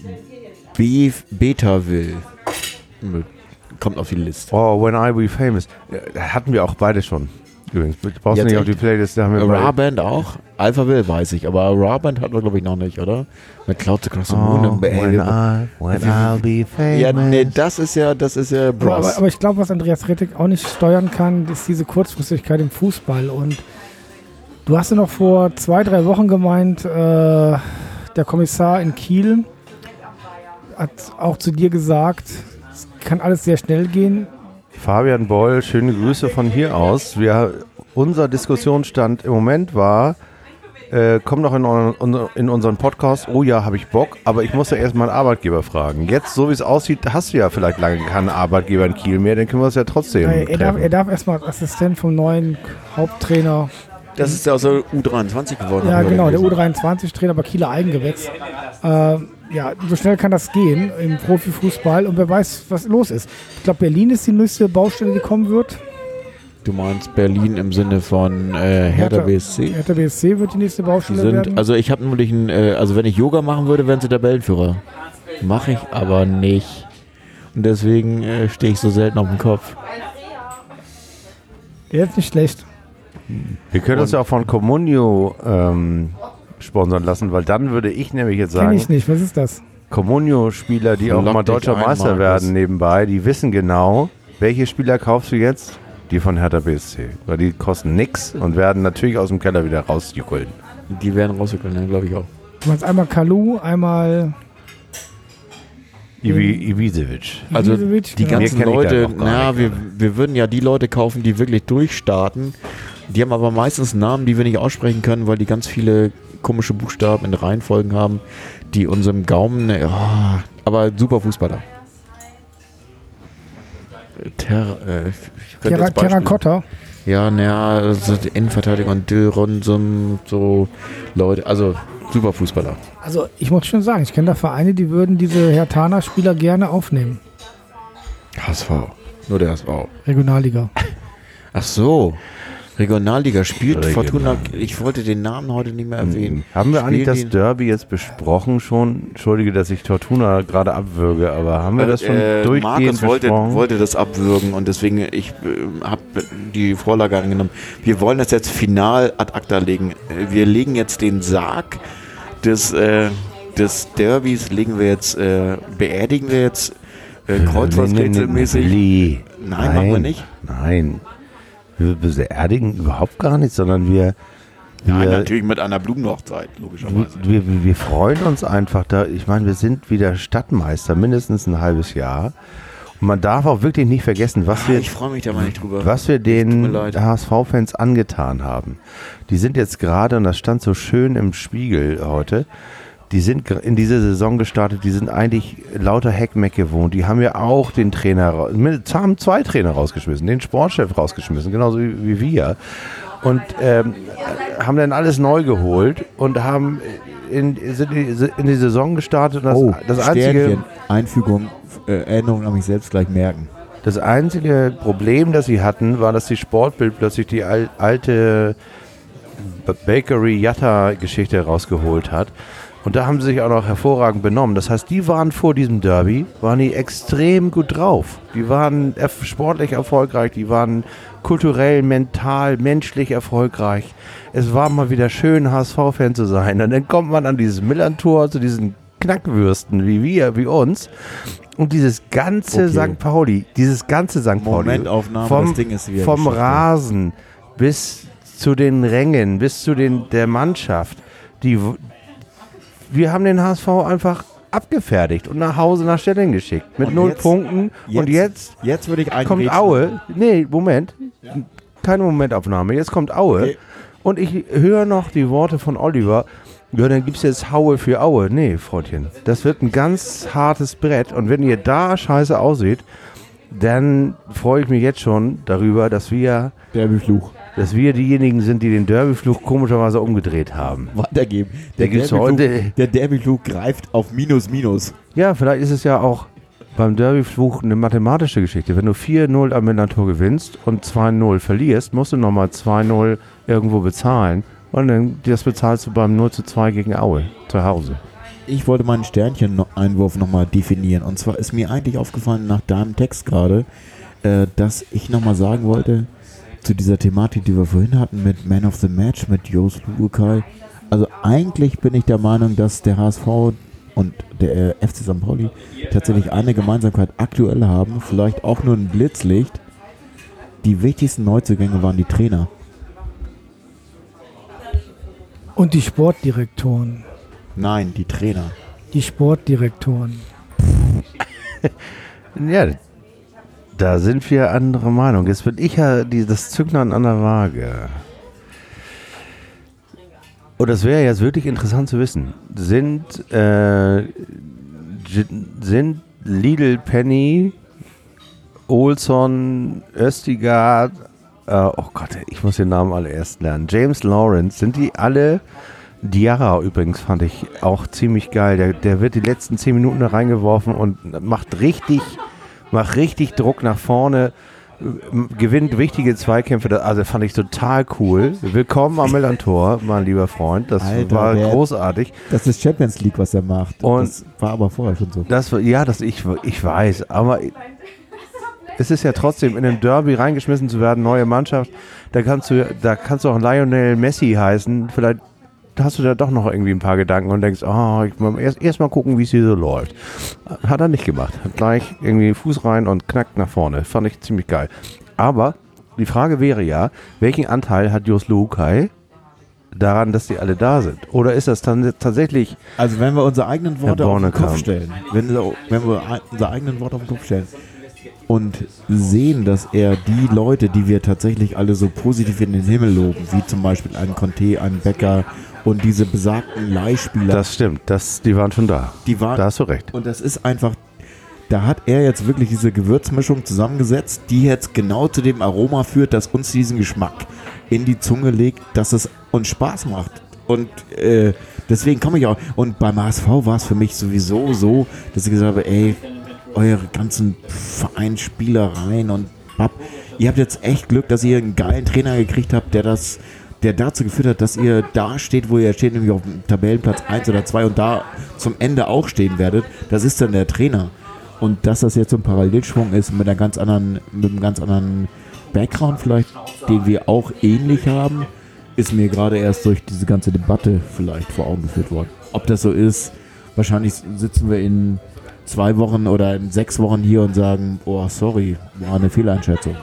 B Betaville. Hm, Kommt auf die Liste. Oh, When I Be Famous. Ja, hatten wir auch beide schon. Übrigens, du brauchst Jetzt nicht auf echt? die Playlist, da haben wir Ra beide. Band auch? Alphaville weiß ich, aber Ra Band hatten wir glaube ich noch nicht, oder? Mit Clouds Across the Oh, Moon. Äh, when I, when I'll be famous. ja, nee, das ist ja, das ist ja Aber, Bros. aber, aber ich glaube, was Andreas Rettig auch nicht steuern kann, ist diese Kurzfristigkeit im Fußball. Und du hast ja noch vor zwei, drei Wochen gemeint, äh, der Kommissar in Kiel hat auch zu dir gesagt, es kann alles sehr schnell gehen. Fabian Boll, schöne Grüße von hier aus. Wir, unser Diskussionsstand im Moment war, äh, komm doch in, un, in unseren Podcast, oh ja, habe ich Bock, aber ich muss ja erstmal einen Arbeitgeber fragen. Jetzt, so wie es aussieht, hast du ja vielleicht lange keinen Arbeitgeber in Kiel mehr, dann können wir es ja trotzdem Äh, er, darf, treffen. er darf erstmal als Assistent vom neuen Haupttrainer. Das ist ja aus der U dreiundzwanzig geworden. Ja, haben wir genau, der gelesen. U dreiundzwanzig-Trainer, aber Kieler Eigengewächs. Äh, ja, so schnell kann das gehen im Profifußball und wer weiß, was los ist. Ich glaube, Berlin ist die nächste Baustelle, die kommen wird. Du meinst Berlin im Sinne von äh, Hertha B S C? Hertha B S C wird die nächste Die Baustelle sind, werden. also ich habe nämlich ein, äh, also wenn ich Yoga machen würde, wären sie Tabellenführer. Mache ich aber nicht. Und deswegen äh, stehe ich so selten auf dem Kopf. Der ist nicht schlecht. Wir können uns ja auch von Comunio ähm, sponsern lassen, weil dann würde ich nämlich jetzt Kenn sagen, ich nicht, was ist das? Comunio-Spieler, die auch Lock mal dich deutscher ein, Meister Markus. werden nebenbei, die wissen genau, welche Spieler kaufst du jetzt? Die von Hertha B S C. Weil die kosten nix und werden natürlich aus dem Keller wieder rausjuckeln. Die werden rausgekommen, ne, glaube ich auch. Du meinst einmal Kalu, einmal Ivi, Ibisevic. Also Ibisevic, die ja. ganzen Mehr kenn ich da Leute, noch gar naja, nicht, wir, aber. wir würden ja die Leute kaufen, die wirklich durchstarten. Die haben aber meistens Namen, die wir nicht aussprechen können, weil die ganz viele komische Buchstaben in Reihenfolgen haben, die unserem Gaumen, ja, aber super Fußballer. Ter, äh, ich könnte Terra, jetzt Beispiele- Terracotta. Ja, naja, also die Innenverteidiger und Dill Ronsum, so Leute, also super Fußballer. Also ich muss schon sagen, ich kenne da Vereine, die würden diese Herthaner-Spieler gerne aufnehmen. H S V. Nur der H S V. Regionalliga. Ach so. Regionalliga spielt Regional. Fortuna. Ich wollte den Namen heute nicht mehr erwähnen. Haben wir eigentlich das Spielen die- Derby jetzt besprochen schon? Entschuldige, dass ich Fortuna gerade abwürge, aber haben wir das schon Äh, durchgehend Markus wollte, besprochen? wollte das abwürgen und deswegen ich äh, habe die Vorlage angenommen. Wir wollen das jetzt final ad acta legen. Äh, Wir legen jetzt den Sarg des, äh, des Derbys, legen wir jetzt, äh, beerdigen wir jetzt äh, kreuzworträtselmäßig. Nee, Nein, machen wir nicht. Nein. Wir beerdigen überhaupt gar nicht, sondern wir, Nein, wir, natürlich mit einer Blumenhochzeit, logischerweise. wir, wir, wir freuen uns einfach da. Ich meine, wir sind wieder Stadtmeister, mindestens ein halbes Jahr. Und man darf auch wirklich nicht vergessen, was wir, Ich freue mich da mal nicht drüber. was wir Tut mir den leid. H S V-Fans angetan haben. Die sind jetzt gerade, und das stand so schön im Spiegel heute, die sind gr- in diese Saison gestartet, die sind eigentlich lauter Heckmeck gewohnt. Die haben ja auch den Trainer, ra- mit- haben zwei Trainer rausgeschmissen, den Sportchef rausgeschmissen, genauso wie, wie wir. Und ähm, haben dann alles neu geholt und haben in, sind in die Saison gestartet. Und das, Oh, das einzige, Sternchen, Einfügung, äh, Erinnerung an mich selbst gleich merken. das einzige Problem, das sie hatten, war, dass die Sportbild plötzlich die al alte Bakery Yatta Geschichte rausgeholt hat. Und da haben sie sich auch noch hervorragend benommen. Das heißt, die waren vor diesem Derby, waren die extrem gut drauf. Die waren erf- sportlich erfolgreich, die waren kulturell, mental, menschlich erfolgreich. Es war mal wieder schön, H S V-Fan zu sein. Und dann kommt man an dieses Millantor, zu diesen Knackwürsten wie wir, wie uns. Und dieses ganze Okay. Sankt Pauli, dieses ganze Sankt Pauli, Momentaufnahme, vom, das Ding ist wieder vom Geschichte. Rasen bis zu den Rängen, bis zu den, der Mannschaft, die, w- wir haben den H S V einfach abgefertigt und nach Hause nach Stelling geschickt. Mit Und null jetzt- Punkten. Und jetzt Jetzt würde ich kommt eingrätschen. Aue. Nee, Moment. Keine Momentaufnahme. Jetzt kommt Aue. Okay. Und ich höre noch die Worte von Oliver. Ja, dann gibt es jetzt Haue für Aue. Nee, Freundchen. Das wird ein ganz hartes Brett. Und wenn ihr da scheiße aussieht, dann freue ich mich jetzt schon darüber, dass wir, Derbyfluch. dass wir diejenigen sind, die den Derbyfluch komischerweise umgedreht haben. Weitergeben. Der Der, gibt's Derbyfluch, heute- der Derbyfluch greift auf Minus Minus. Ja, vielleicht ist es ja auch beim Derbyfluch eine mathematische Geschichte. Wenn du vier null am Millantor gewinnst und zwei null verlierst, musst du nochmal zwei null irgendwo bezahlen. Und dann das bezahlst du beim null zu zwei gegen Aue zu Hause. Ich wollte meinen Sternchen-Einwurf nochmal definieren. Und zwar ist mir eigentlich aufgefallen nach deinem Text gerade, äh, dass ich nochmal sagen wollte, zu dieser Thematik, die wir vorhin hatten mit Man of the Match, mit Jos Lukai. Also eigentlich bin ich der Meinung, dass der H S V und der äh, F C Sankt Pauli tatsächlich eine Gemeinsamkeit aktuell haben, vielleicht auch nur ein Blitzlicht. Die wichtigsten Neuzugänge waren die Trainer. Und die Sportdirektoren. Nein, die Trainer. Die Sportdirektoren. Ja, da sind wir anderer Meinung. Jetzt bin ich ja die, das Zünglein an der Waage. Und das wäre jetzt wirklich interessant zu wissen. Sind, äh, J- sind Lidl, Penny, Olson, Östigard, äh, oh Gott, ich muss den Namen alle erst lernen, James Lawrence, sind die alle Diarra übrigens fand ich auch ziemlich geil. Der, der wird die letzten zehn Minuten da reingeworfen und macht richtig, macht richtig Druck nach vorne, gewinnt wichtige Zweikämpfe. Also fand ich total cool. Willkommen am Millantor, mein lieber Freund. Das Alter, war wer, großartig. Das ist Champions League, was er macht. Und das war aber vorher schon so. Das, ja, das ich, ich weiß, aber es ist ja trotzdem in einem Derby reingeschmissen zu werden, neue Mannschaft. Da kannst du, da kannst du auch Lionel Messi heißen. Vielleicht hast du da doch noch irgendwie ein paar Gedanken und denkst, oh, ich muss erst, erst mal gucken, wie es hier so läuft. Hat er nicht gemacht. Hat gleich irgendwie Fuß rein und knackt nach vorne. Fand ich ziemlich geil. Aber die Frage wäre ja, welchen Anteil hat Jos Luhukay daran, dass die alle da sind? Oder ist das dann tatsächlich... Also wenn wir unsere eigenen Worte auf den Kopf kam. stellen, wenn, wenn wir unsere eigenen Worte auf den Kopf stellen und sehen, dass er die Leute, die wir tatsächlich alle so positiv in den Himmel loben, wie zum Beispiel einen Conte, einen Becker und diese besagten Leihspieler. Das stimmt, das, die waren schon da. Die waren, da hast du recht. Und das ist einfach, da hat er jetzt wirklich diese Gewürzmischung zusammengesetzt, die jetzt genau zu dem Aroma führt, das uns diesen Geschmack in die Zunge legt, dass es uns Spaß macht. Und äh, deswegen komme ich auch. Und beim H S V war es für mich sowieso so, dass ich gesagt habe, ey, eure ganzen Vereinsspielereien und papp, ihr habt jetzt echt Glück, dass ihr einen geilen Trainer gekriegt habt, der das der dazu geführt hat, dass ihr da steht, wo ihr steht, nämlich auf dem Tabellenplatz eins oder zwei und da zum Ende auch stehen werdet. Das ist dann der Trainer. Und dass das jetzt so ein Parallelschwung ist mit einer ganz anderen, mit einem ganz anderen Background vielleicht, den wir auch ähnlich haben, ist mir gerade erst durch diese ganze Debatte vielleicht vor Augen geführt worden. Ob das so ist, wahrscheinlich sitzen wir in zwei Wochen oder in sechs Wochen hier und sagen, oh sorry, war eine Fehleinschätzung.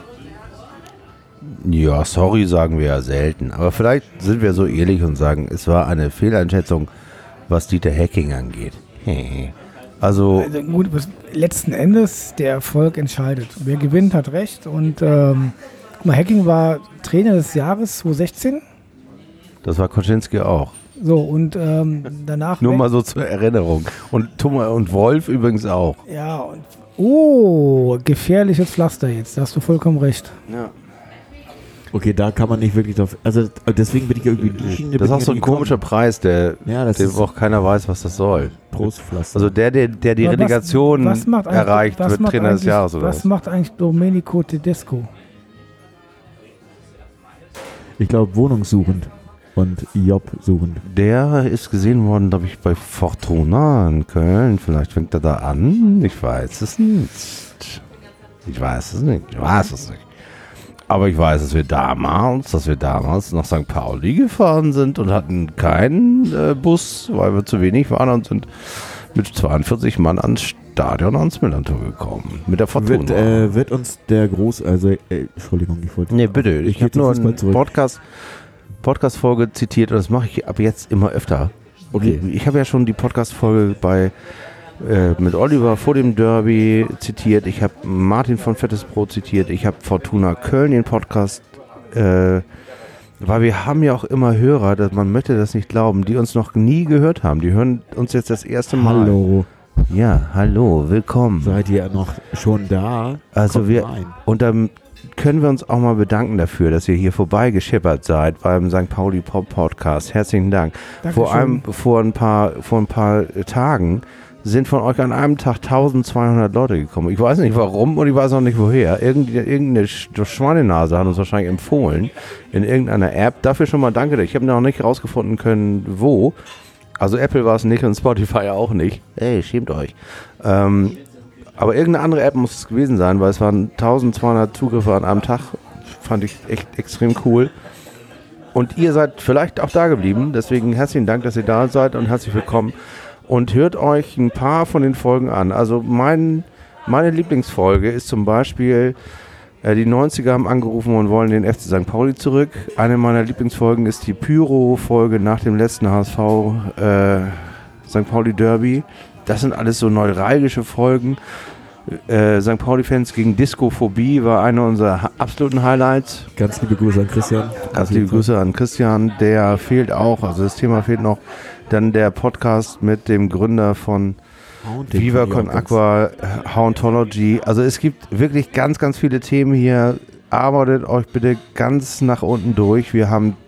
Ja, sorry sagen wir ja selten. Aber vielleicht sind wir so ehrlich und sagen, es war eine Fehleinschätzung, was Dieter Hecking angeht. Also, also gut, letzten Endes der Erfolg entscheidet. Wer gewinnt, hat recht. Und ähm, guck mal, Hecking war Trainer des Jahres zwanzig sechzehn. Das war Koczynski auch. So, und ähm, danach... Nur mal so zur Erinnerung. Und Thomas und Wolf übrigens auch. Ja, und... Oh, gefährliches Pflaster jetzt. Da hast du vollkommen recht. Ja. Okay, da kann man nicht wirklich drauf. Also deswegen bin ich irgendwie die Schiene. Das ist auch so ein komischer Preis, der, ja, das der auch keiner weiß, was das soll. Prostpflaster. Also der, der, der die Aber was- Relegation was macht eigentlich- erreicht, was wird macht Trainer des eigentlich- Jahres oder Was was? macht eigentlich Domenico Tedesco? Ich glaube, wohnungssuchend und Job suchend. Der ist gesehen worden, glaube ich, bei Fortuna in Köln. Vielleicht fängt er da an. Ich weiß es nicht. Ich weiß es nicht. Ich weiß es nicht. Aber ich weiß, dass wir damals, dass wir damals nach Sankt Pauli gefahren sind und hatten keinen äh, Bus, weil wir zu wenig waren und sind mit zweiundvierzig Mann ans Stadion ans Millantor gekommen. Mit der Fortuna. Wird, äh, wird uns der Groß, also, äh, Entschuldigung, ich wollte. Nee, bitte. Ich, geh habe zum nur Fußball eine zurück. Podcast, Podcast-Folge zitiert und das mache ich ab jetzt immer öfter. Okay. Ich habe ja schon die Podcast-Folge bei äh, mit Oliver vor dem Derby zitiert. Ich habe Martin von Fettes Brot zitiert. Ich habe Fortuna Köln den Podcast, äh, weil wir haben ja auch immer Hörer, dass man möchte das nicht glauben, die uns noch nie gehört haben. Die hören uns jetzt das erste Mal. Hallo. Ja, hallo, willkommen. Seid ihr noch schon da? Also Kommt wir, rein. und dann können wir uns auch mal bedanken dafür, dass ihr hier vorbeigeschippert seid beim Sankt Pauli Pop Podcast. Herzlichen Dank. Dankeschön. Vor allem vor ein paar, vor ein paar Tagen sind von euch an einem Tag eintausendzweihundert Leute gekommen. Ich weiß nicht warum und ich weiß auch nicht woher. Irgend, irgendeine Sch- Schweinenase hat uns wahrscheinlich empfohlen in irgendeiner App. Dafür schon mal danke. Ich habe noch nicht rausgefunden können, wo. Also Apple war es nicht und Spotify auch nicht. Ey, schämt euch. Ähm, aber irgendeine andere App muss es gewesen sein, weil es waren eintausendzweihundert Zugriffe an einem Tag. Fand ich echt extrem cool. Und ihr seid vielleicht auch da geblieben. Deswegen herzlichen Dank, dass ihr da seid und herzlich willkommen. Und hört euch ein paar von den Folgen an. Also mein, meine Lieblingsfolge ist zum Beispiel, äh, die neunziger haben angerufen und wollen den F C Sankt Pauli zurück. Eine meiner Lieblingsfolgen ist die Pyro-Folge nach dem letzten H S V äh, Sankt Pauli Derby. Das sind alles so neuralgische Folgen. Äh, Sankt Pauli-Fans gegen Diskophobie war eine unserer ha- absoluten Highlights. Ganz liebe Grüße an Christian. Ganz liebe Grüße an Christian, der fehlt auch, also das Thema fehlt noch. Dann der Podcast mit dem Gründer von Haunting Viva fand ich auch Con ganz- Aqua, äh, Hauntology. Also es gibt wirklich ganz, ganz viele Themen hier. Arbeitet euch bitte ganz nach unten durch. Wir haben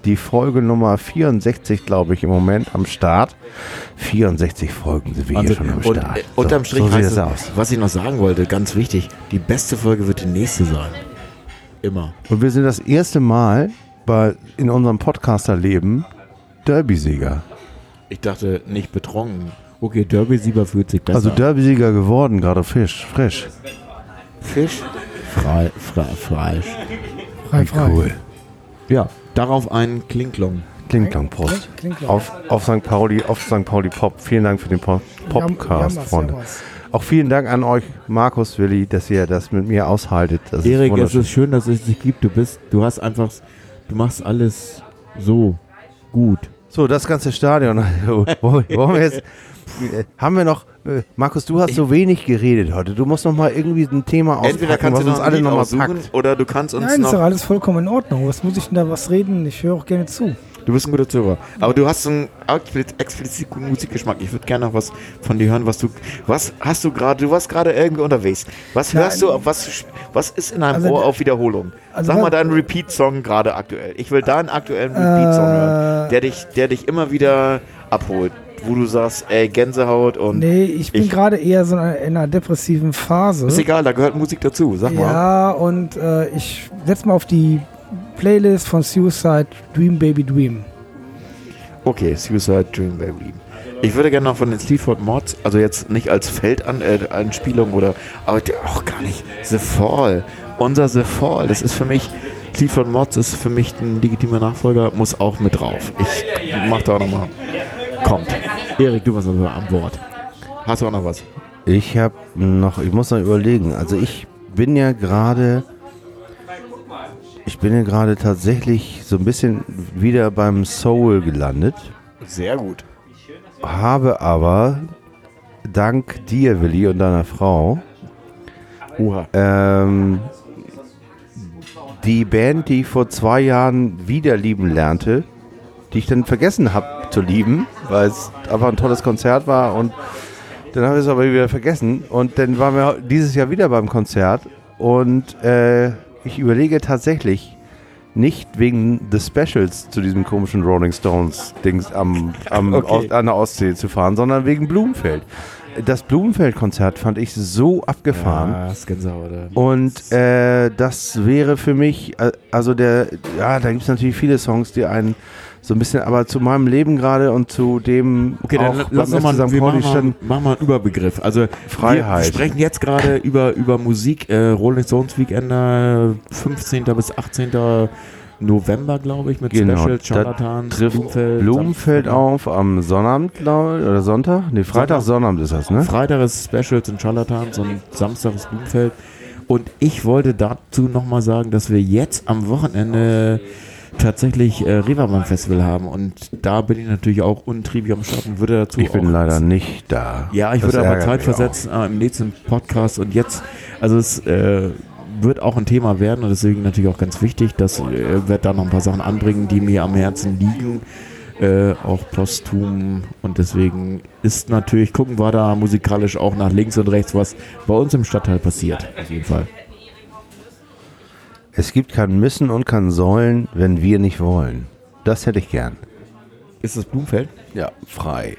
die Folge Nummer vierundsechzig, glaube ich, im Moment am Start. vierundsechzig Folgen sind wir Also, hier schon am und, Start. äh, unterm Strich so sieht heißt es es, aus. was ich noch sagen wollte, ganz wichtig, die beste Folge wird die nächste sein. Immer. Und wir sind das erste Mal bei, in unserem Podcaster-Leben Derby-Sieger. Ich dachte, nicht betrunken. Okay, Derby-Sieger fühlt sich besser. Also Derby-Sieger geworden, gerade frisch. frisch. Fisch? Frei, frei, Fleisch. Frei, frei. Cool. Ja, darauf ein Klinklong. Klinklong, Prost. Klinklong. Auf, auf Sankt Pauli, auf Sankt Pauli Pop. Vielen Dank für den Po- Podcast, Jammers, Freunde. jammers. Auch vielen Dank an euch, Markus, Willi, dass ihr das mit mir aushaltet. Das Erik, es wunderschön. ist schön, dass es dich gibt. Du bist, du hast einfach, du machst alles so gut. So, das ganze Stadion. Wollen wir jetzt, haben wir noch, äh, Markus, du hast so wenig geredet heute. Du musst noch mal irgendwie ein Thema auspacken, was uns alle noch mal packt. oder du kannst uns Nein, ist doch noch. alles vollkommen in Ordnung. Was muss ich denn da was reden? Ich höre auch gerne zu. Du bist ein guter Zuhörer. Aber du hast so einen explizit, explizit guten Musikgeschmack. Ich würde gerne noch was von dir hören, was du. Was hast du gerade? Du warst gerade irgendwie unterwegs. Was Nein. hörst du? Was, was ist in deinem Also, Ohr auf Wiederholung? also Sag was- mal deinen Repeat-Song gerade aktuell. Ich will deinen aktuellen Repeat-Song Äh. hören, der dich, der dich immer wieder abholt. Wo du sagst, ey, Gänsehaut und. Nee, ich bin Ich- gerade eher so in einer, in einer depressiven Phase. Ist egal, da gehört Musik dazu. Sag mal. Ja, und äh, ich setze mal auf die Playlist von Suicide Dream Baby Dream. Okay, Suicide Dream Baby. Ich würde gerne noch von den Sleaford Mods, also jetzt nicht als Feldanspielung oder, aber der auch gar nicht. The Fall. Unser The Fall, das ist für mich, Sleaford Mods ist für mich ein legitimer Nachfolger, muss auch mit drauf. Ich mach da auch nochmal. Kommt. Erik, du warst also am Wort. Hast du auch noch was? Ich habe noch, ich muss noch überlegen. Also ich bin ja gerade, ich bin ja gerade tatsächlich so ein bisschen wieder beim Soul gelandet. Sehr gut. Habe aber dank dir, Willi, und deiner Frau Oha. ähm, die Band, die ich vor zwei Jahren wieder lieben lernte, die ich dann vergessen habe zu lieben, weil es einfach ein tolles Konzert war und dann habe ich es aber wieder vergessen und dann waren wir dieses Jahr wieder beim Konzert und äh, ich überlege tatsächlich nicht wegen The Specials zu diesem komischen Rolling Stones Dings am, am Okay. Ost, an der Ostsee zu fahren, sondern wegen Blumfeld. Das Blumfeld-Konzert fand ich so abgefahren. Ja, das Gänsehaut. Und äh, das wäre für mich, äh, also der, ja, da gibt es natürlich viele Songs, die einen so ein bisschen, aber zu meinem Leben gerade und zu dem Okay, dann auch lass beim uns mal, F C Sankt wir Pauli machen, mal, stand- machen mal einen Überbegriff. Also Freiheit. Wir sprechen jetzt gerade über, über Musik, äh, Rolling Stones Weekender, fünfzehnten bis achtzehnten November, glaube ich, mit Genau, Specials, da Charlatans, trifft Blumfeld. Blumenfeld Samstag. auf am Sonnabend, glaube ich, oder Sonntag? Nee, Freitag, Sonnabend ist das, ne? Freitag ist Specials und Charlatans und Samstag ist Blumfeld. Und ich wollte dazu nochmal sagen, dass wir jetzt am Wochenende tatsächlich äh, Reeperbahn Festival haben und da bin ich natürlich auch untriebig am Start und würde dazu Ich bin auch leider nicht da. Ja, ich Das würde aber ärgert Zeit mich auch. versetzen äh, im nächsten Podcast und jetzt, also es äh, wird auch ein Thema werden und deswegen natürlich auch ganz wichtig, dass äh, werde da noch ein paar Sachen anbringen, die mir am Herzen liegen, äh, auch posthum und deswegen ist natürlich, gucken wir da musikalisch auch nach links und rechts, was bei uns im Stadtteil passiert, auf jeden Fall. Es gibt kein Müssen und kein Sollen, wenn wir nicht wollen. Das hätte ich gern. Ist das Blumfeld? Ja, frei.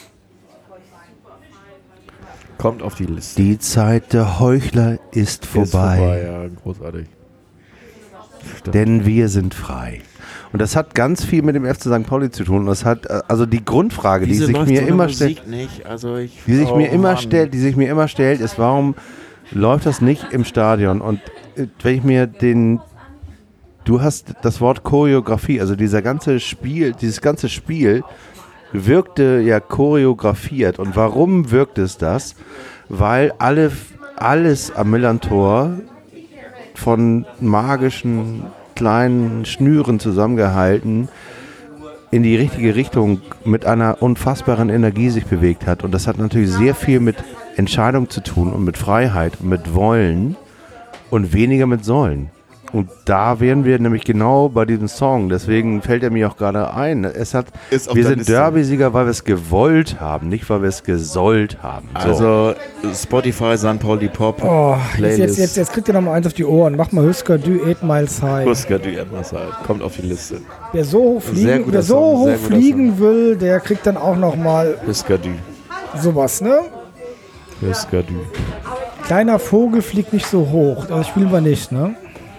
Kommt auf die Liste. Die Zeit der Heuchler ist vorbei, Ist vorbei, ja, großartig. Stimmt. denn wir sind frei. Und das hat ganz viel mit dem F C Sankt Pauli zu tun. Und das hat, äh, also die Grundfrage, die Wieso sich läuft mir so eine immer stellt, Musik nicht? Also ich, die sich oh mir immer Mann. stellt, die sich mir immer stellt, ist, warum läuft das nicht im Stadion? Und äh, wenn ich mir den, du hast das Wort Choreografie, also dieser ganze Spiel, dieses ganze Spiel wirkte ja choreografiert. Und warum wirkt es das? Weil alle, alles am Millantor von magischen kleinen Schnüren zusammengehalten in die richtige Richtung mit einer unfassbaren Energie sich bewegt hat. Und das hat natürlich sehr viel mit Entscheidung zu tun und mit Freiheit und mit Wollen und weniger mit Sollen. Und da wären wir nämlich genau bei diesem Song. Deswegen fällt er mir auch gerade ein. Es hat, Ist auf wir der sind Liste. Derby-Sieger, weil wir es gewollt haben, nicht weil wir es gesollt haben. So. Also Spotify, Sankt Pauli Pop, Oh, jetzt, Playlist. jetzt, jetzt, jetzt kriegt ihr noch mal eins auf die Ohren. Mach mal Husker Du Eight Miles High. Husker Du Eight Miles High. Kommt auf die Liste. Wer so hoch Sehr fliegen, guter wer so Song, hoch sehr guter fliegen will, der kriegt dann auch noch mal Husker Du. sowas, ne? Husker Du. Kleiner Vogel fliegt nicht so hoch. Das spielen wir nicht, ne?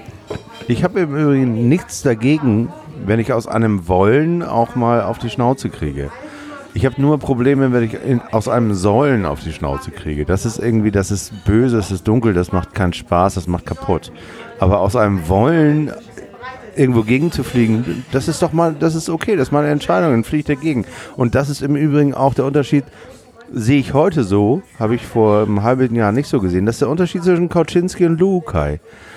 Ich habe im Übrigen nichts dagegen, wenn ich aus einem Wollen auch mal auf die Schnauze kriege. Ich habe nur Probleme, wenn ich in, aus einem Sollen auf die Schnauze kriege. Das ist irgendwie, das ist böse, das ist dunkel, das macht keinen Spaß, das macht kaputt. Aber aus einem Wollen irgendwo gegen zu fliegen, das ist doch mal, das ist okay, das ist mal eine Entscheidung, dann fliege ich dagegen. Und das ist im Übrigen auch der Unterschied, sehe ich heute so, habe ich vor einem halben Jahr nicht so gesehen, das ist der Unterschied zwischen Kauczynski und Lukai.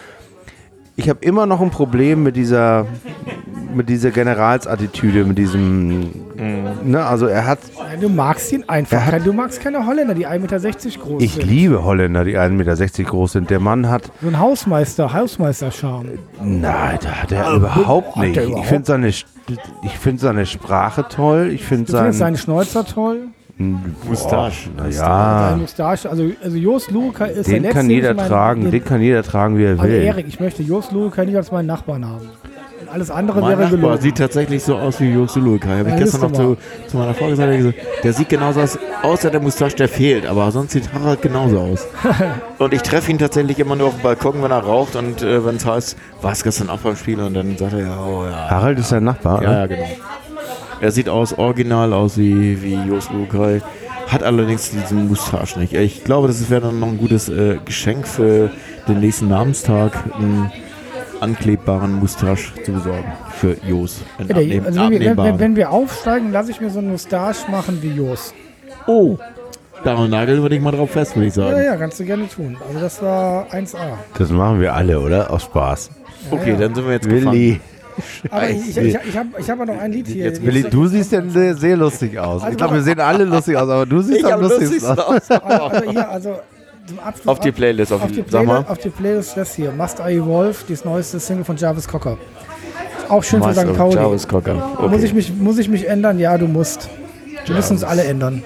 Ich habe immer noch ein Problem mit dieser, mit dieser Generalsattitüde, mit diesem, mhm. ne, also er hat... Ja, du magst ihn einfach. Er hat- du magst keine Holländer, die ein Meter sechzig groß Ich sind. liebe Holländer, die ein Meter sechzig groß sind. Der Mann hat, So ein Hausmeister, Hausmeister-Charme. nein, da hat er überhaupt hat er nicht. Ich überhaupt? finde seine, ich finde seine Sprache toll. Ich finde Du findest sein, seinen Schnäuzer toll. Mustache. na Seine ja, Mustache. Also, also Jost Luca ist der den letzte. kann den jeder ich meinen- tragen, den- den kann jeder tragen, wie er Also will. Erik, ich möchte Jost Luca nicht als meinen Nachbarn haben. Und alles andere Mein wäre Nachbar gelogen. sieht tatsächlich so aus wie Jost Lukai. Habe ich Ja, gestern noch siehst du zu, zu meiner Frau gesagt, hab ich gesagt, der sieht genauso aus, außer der Mustache, der fehlt. Aber sonst sieht Harald genauso aus. Und ich treffe ihn tatsächlich immer nur auf dem Balkon, wenn er raucht und äh, wenn es heißt, war es gestern auch beim Spiel? Und dann sagt er, ja, oh ja. Harald ist sein Nachbar. Ja, ne? ja, genau. Er sieht aus, original aus wie, wie Jost Lukai. Hat allerdings diesen Mustache nicht. Ich glaube, das wäre dann noch ein gutes äh, Geschenk für den nächsten Namenstag, einen anklebbaren Mustache zu besorgen für Jos. Einen Ja, der, abnehm- also wenn, wir, wenn, abnehmbaren. wenn wir aufsteigen, lasse ich mir so eine Mustache machen wie Jost. Oh, da nagel würde ich mal drauf fest, würde ich sagen. Ja, ja, kannst du gerne tun. Also das war eins A. Das machen wir alle, oder? Aus Spaß. Okay, ja. dann sind wir jetzt Willi, Aber ich, ich, ich, ich habe ich hab ja noch ein Lied hier. Jetzt Willi, du siehst ja sehr, sehr lustig aus. Ich glaube, wir sehen alle lustig aus, aber du siehst am lustigsten aus. Also hier, also zum Abschluss. Auf die Playlist, auf, auf die, die, sag Playlist, mal. auf die Playlist das hier. Must I Evolve, das neueste Single von Jarvis Cocker. Auch schön für Master Sankt Pauli. Jarvis Cocker. Okay. Muss, ich mich, muss ich mich ändern? Ja, du musst. Wir müssen uns alle ändern.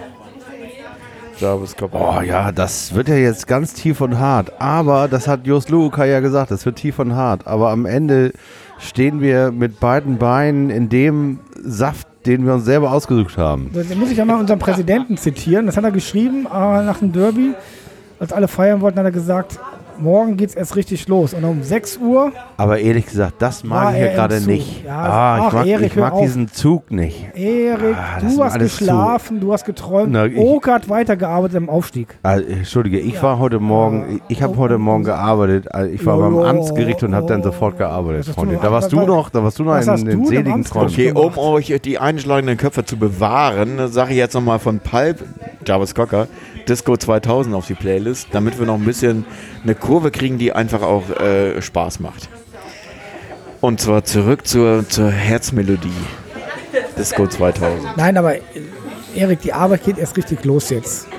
Jarvis Cocker. Oh ja, das wird ja jetzt ganz tief und hart. Aber, das hat Jost Lukai ja gesagt, das wird tief und hart. Aber am Ende stehen wir mit beiden Beinen in dem Saft, den wir uns selber ausgesucht haben. Da muss ich ja mal unseren Präsidenten zitieren. Das hat er geschrieben äh, nach dem Derby. Als alle feiern wollten, hat er gesagt, morgen geht's erst richtig los. Und um sechs Uhr, Aber ehrlich gesagt, das mag War ich ja er im gerade Zug? nicht. Ja, ah, ich ach, mag, Erik, ich hör mag auf. diesen Zug nicht. Erik, Ah, das du ist hast alles geschlafen, du hast geträumt. Na, ich- Oka hat weitergearbeitet im Aufstieg. Also, Entschuldige, ich Ja. war heute Morgen, ich habe heute Morgen gearbeitet. Also ich war Ja, beim ja, Amtsgericht und habe dann ja. sofort gearbeitet, Was hast Freunde. du- Da warst du was- noch, da warst du noch was in hast du den denn seligen am Träumen. Okay, um gemacht. euch die einschlagenden Köpfe zu bewahren, sage ich jetzt nochmal von Pulp, Jarvis Cocker, Disco zweitausend auf die Playlist, damit wir noch ein bisschen eine Kurve kriegen, die einfach auch äh, Spaß macht. Und zwar zurück zur, zur Herzmelodie. Disco zweitausend. Nein, aber äh, Erik, die Arbeit geht erst richtig los jetzt.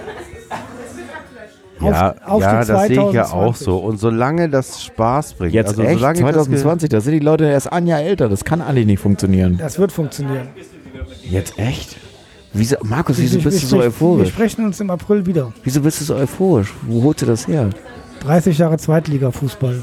Ja, Auf- auf ja die das sehe ich ja zweitausendzwanzig. auch so. Und solange das Spaß bringt, Jetzt also echt, solange das zwanzig zwanzig, da sind die Leute erst ein Jahr älter, das kann eigentlich nicht funktionieren. Das wird funktionieren. Jetzt echt? Wieso, Markus, wieso Wir- bist du wir so sprech- Wir euphorisch? sprechen uns im April wieder. Wieso bist du so euphorisch? Wo holst du das her? dreißig Jahre Zweitliga-Fußball.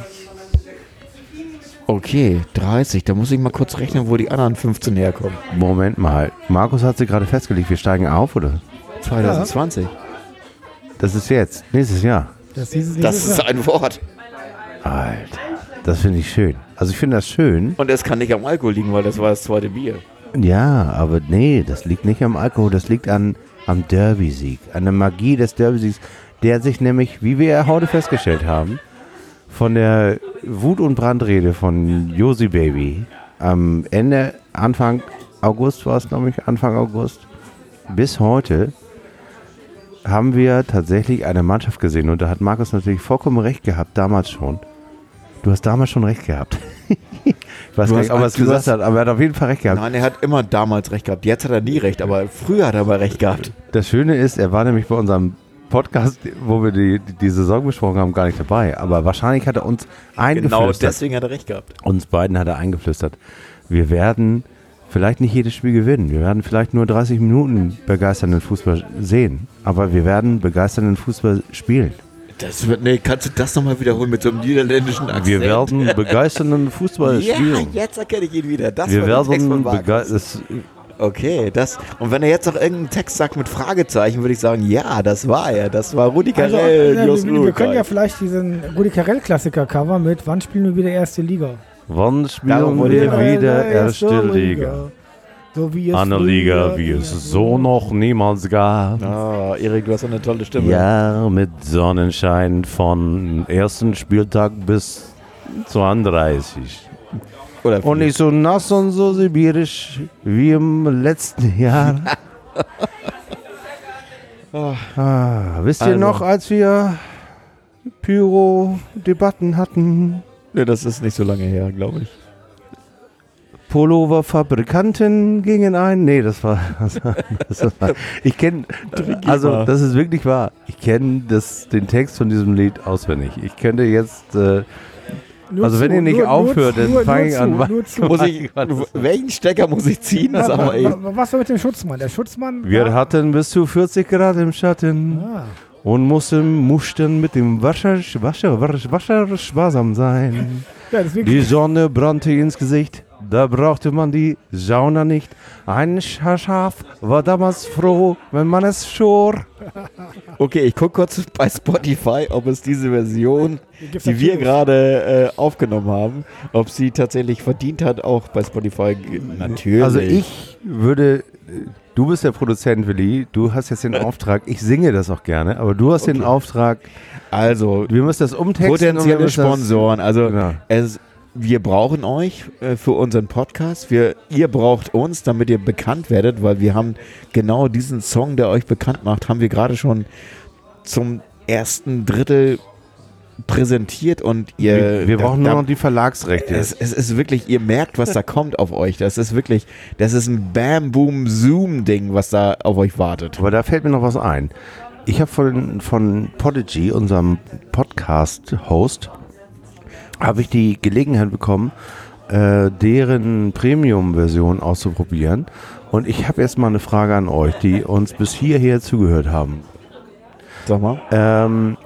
Okay, dreißig, da muss ich mal kurz rechnen, wo die anderen fünfzehn herkommen. Moment mal. Markus hat sich gerade festgelegt, wir steigen auf, oder? zwanzig zwanzig. Das ist jetzt, nächstes Jahr. Das, dieses, Das dieses ist Jahr. ein Wort. Alter, das finde ich schön. Also ich finde das schön. Und es kann nicht am Alkohol liegen, weil das war das zweite Bier. Ja, aber nee, das liegt nicht am Alkohol, das liegt an, am Derby-Sieg, an der Magie des Derby-Siegs, der sich nämlich, wie wir ja heute festgestellt haben, von der Wut- und Brandrede von Josi Baby am Ende, Anfang August war es, glaube ich, Anfang August, bis heute haben wir tatsächlich eine Mannschaft gesehen und da hat Markus natürlich vollkommen recht gehabt, damals schon. Du hast damals schon recht gehabt. Ich weiß Du gar hast nicht, ob er es ein- du gesagt hast- hat, aber er hat auf jeden Fall recht gehabt. Nein, er hat immer damals recht gehabt. Jetzt hat er nie recht, aber früher hat er aber recht gehabt. Das Schöne ist, er war nämlich bei unserem Podcast, wo wir die, die, die Saison besprochen haben, gar nicht dabei. Aber wahrscheinlich hat er uns eingeflüstert. Genau deswegen hat er recht gehabt. Uns beiden hat er eingeflüstert. Wir werden vielleicht nicht jedes Spiel gewinnen. Wir werden vielleicht nur dreißig Minuten begeisternden Fußball sehen. Aber wir werden begeisternden Fußball spielen. Das wird, nee, kannst du das nochmal wiederholen mit so einem niederländischen Akzent? Wir werden begeisternden Fußball ja, spielen. Ja, jetzt erkenne ich ihn wieder. Das wir war der Text von werden begeistert. Okay, das. Und wenn er jetzt noch irgendeinen Text sagt mit Fragezeichen, würde ich sagen, ja, das war er. Das war Rudi Also, Carrell. äh, Jos wir, wir Lukai. können ja vielleicht diesen Rudi Carrell-Klassiker cover mit Wann spielen wir wieder erste Liga? Wann spielen Darum wir wurde wieder Äh, erste Liga? So wie es Eine früher Liga, wie es so noch niemals gab. Ah, Erik, du hast eine tolle Stimme. Ja, mit Sonnenschein von ersten Spieltag bis zweiunddreißig. Oder Und nicht so nass und so sibirisch wie im letzten Jahr. ah, wisst ihr Also. noch, als wir Pyro-Debatten hatten? Nee, das ist nicht so lange her, glaube ich. Pullover-Fabrikanten gingen ein. Nee, das war. Das war ich kenne. Also, das ist wirklich wahr. Ich kenne den Text von diesem Lied auswendig. Ich könnte jetzt. Äh, Nur also, zu, wenn ihr nicht nur, aufhört, nur, dann nur, fange ich nur an. zu, nur zu. Muss ich, welchen Stecker muss ich ziehen? Was, Sag mal eben. was war mit dem Schutzmann? Der Schutzmann. Wir war- hatten bis zu vierzig Grad im Schatten Ah. und mussten, mussten mit dem Wasser, Wasser, Wasser, Wasser sparsam sein. Ja, deswegen. Die Sonne brannte ins Gesicht, da brauchte man die Sauna nicht. Ein Schaf war damals froh, wenn man es schor. Okay, ich gucke kurz bei Spotify, ob es diese Version, gibt's die wir natürlich. gerade äh, aufgenommen haben, ob sie tatsächlich verdient hat, auch bei Spotify. Ge- Natürlich. Also ich würde, du bist der Produzent, Willi, du hast jetzt den Auftrag, ich singe das auch gerne, aber du hast den Auftrag, Also, wir müssen das umtexten. und wir potenzielle müssen das- Sponsoren. Also, Genau. es, wir brauchen euch äh, für unseren Podcast. Wir, ihr braucht uns, damit ihr bekannt werdet, weil wir haben genau diesen Song, der euch bekannt macht, haben wir gerade schon zum ersten Drittel präsentiert und ihr. Wir, wir brauchen da, nur noch die Verlagsrechte. Es, es ist wirklich, ihr merkt, was da kommt auf euch. Das ist wirklich, das ist ein Bam-Boom-Zoom-Ding, was da auf euch wartet. Aber da fällt mir noch was ein. Ich habe von, von Podigy, unserem Podcast-Host, habe ich die Gelegenheit bekommen, äh, deren Premium-Version auszuprobieren. Und ich habe jetzt mal eine Frage an euch, die uns bis hierher zugehört haben. Sag mal. Ähm,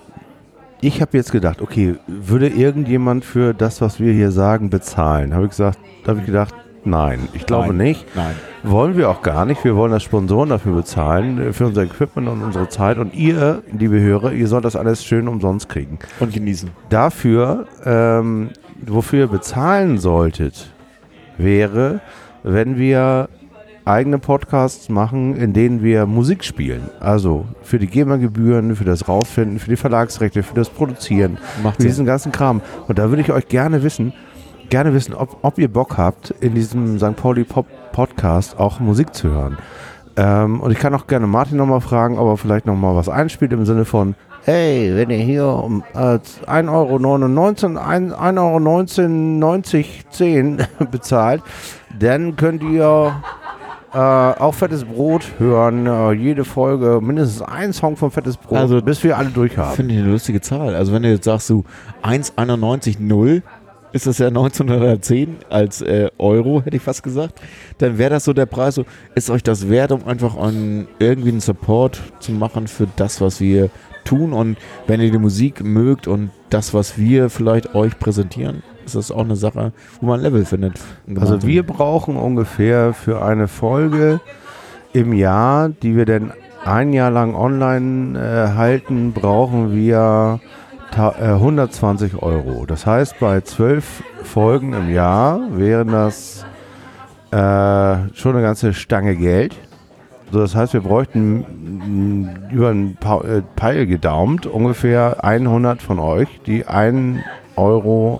ich habe jetzt gedacht, okay, würde irgendjemand für das, was wir hier sagen, bezahlen? Habe ich gesagt, da habe ich gedacht, nein, ich glaube Nein. nicht. Nein. Wollen wir auch gar nicht. Wir wollen das Sponsoren dafür bezahlen, äh, für unser Equipment und unsere Zeit. Und ihr, liebe Hörer, ihr sollt das alles schön umsonst kriegen. Und genießen. Dafür, ähm, wofür ihr bezahlen solltet, wäre, wenn wir eigene Podcasts machen, in denen wir Musik spielen. Also für die GEMA-Gebühren, für das Rausfinden, für die Verlagsrechte, für das Produzieren, Macht für Sinn. diesen ganzen Kram. Und da würde ich euch gerne wissen, gerne wissen, ob, ob ihr Bock habt, in diesem Sankt Pauli Pop Podcast auch Musik zu hören. Ähm, und ich kann auch gerne Martin nochmal fragen, ob er vielleicht nochmal was einspielt im Sinne von, hey, wenn ihr hier um äh, ein Euro neunundneunzig, ein Euro neunzehn neunzig zehn bezahlt, dann könnt ihr äh, auch Fettes Brot hören. Äh, jede Folge mindestens ein Song von Fettes Brot, Also, bis wir alle durch haben. Finde ich eine lustige Zahl. Also wenn du jetzt sagst, du eins Komma einundneunzig null, ist das ja neunzehnhundertzehn als äh, Euro, hätte ich fast gesagt. Dann wäre das so der Preis. So, ist euch das wert, um einfach an irgendwie einen Support zu machen für das, was wir tun? Und wenn ihr die Musik mögt und das, was wir vielleicht euch präsentieren, ist das auch eine Sache, wo man ein Level findet. Also wir brauchen ungefähr für eine Folge im Jahr, die wir dann ein Jahr lang online äh, halten, brauchen wir ta- äh, hundertzwanzig Euro. Das heißt, bei zwölf Folgen im Jahr wären das äh, schon eine ganze Stange Geld. So, das heißt, wir bräuchten mh, über einen pa- äh, Peil gedaumt ungefähr hundert von euch, die einen Euro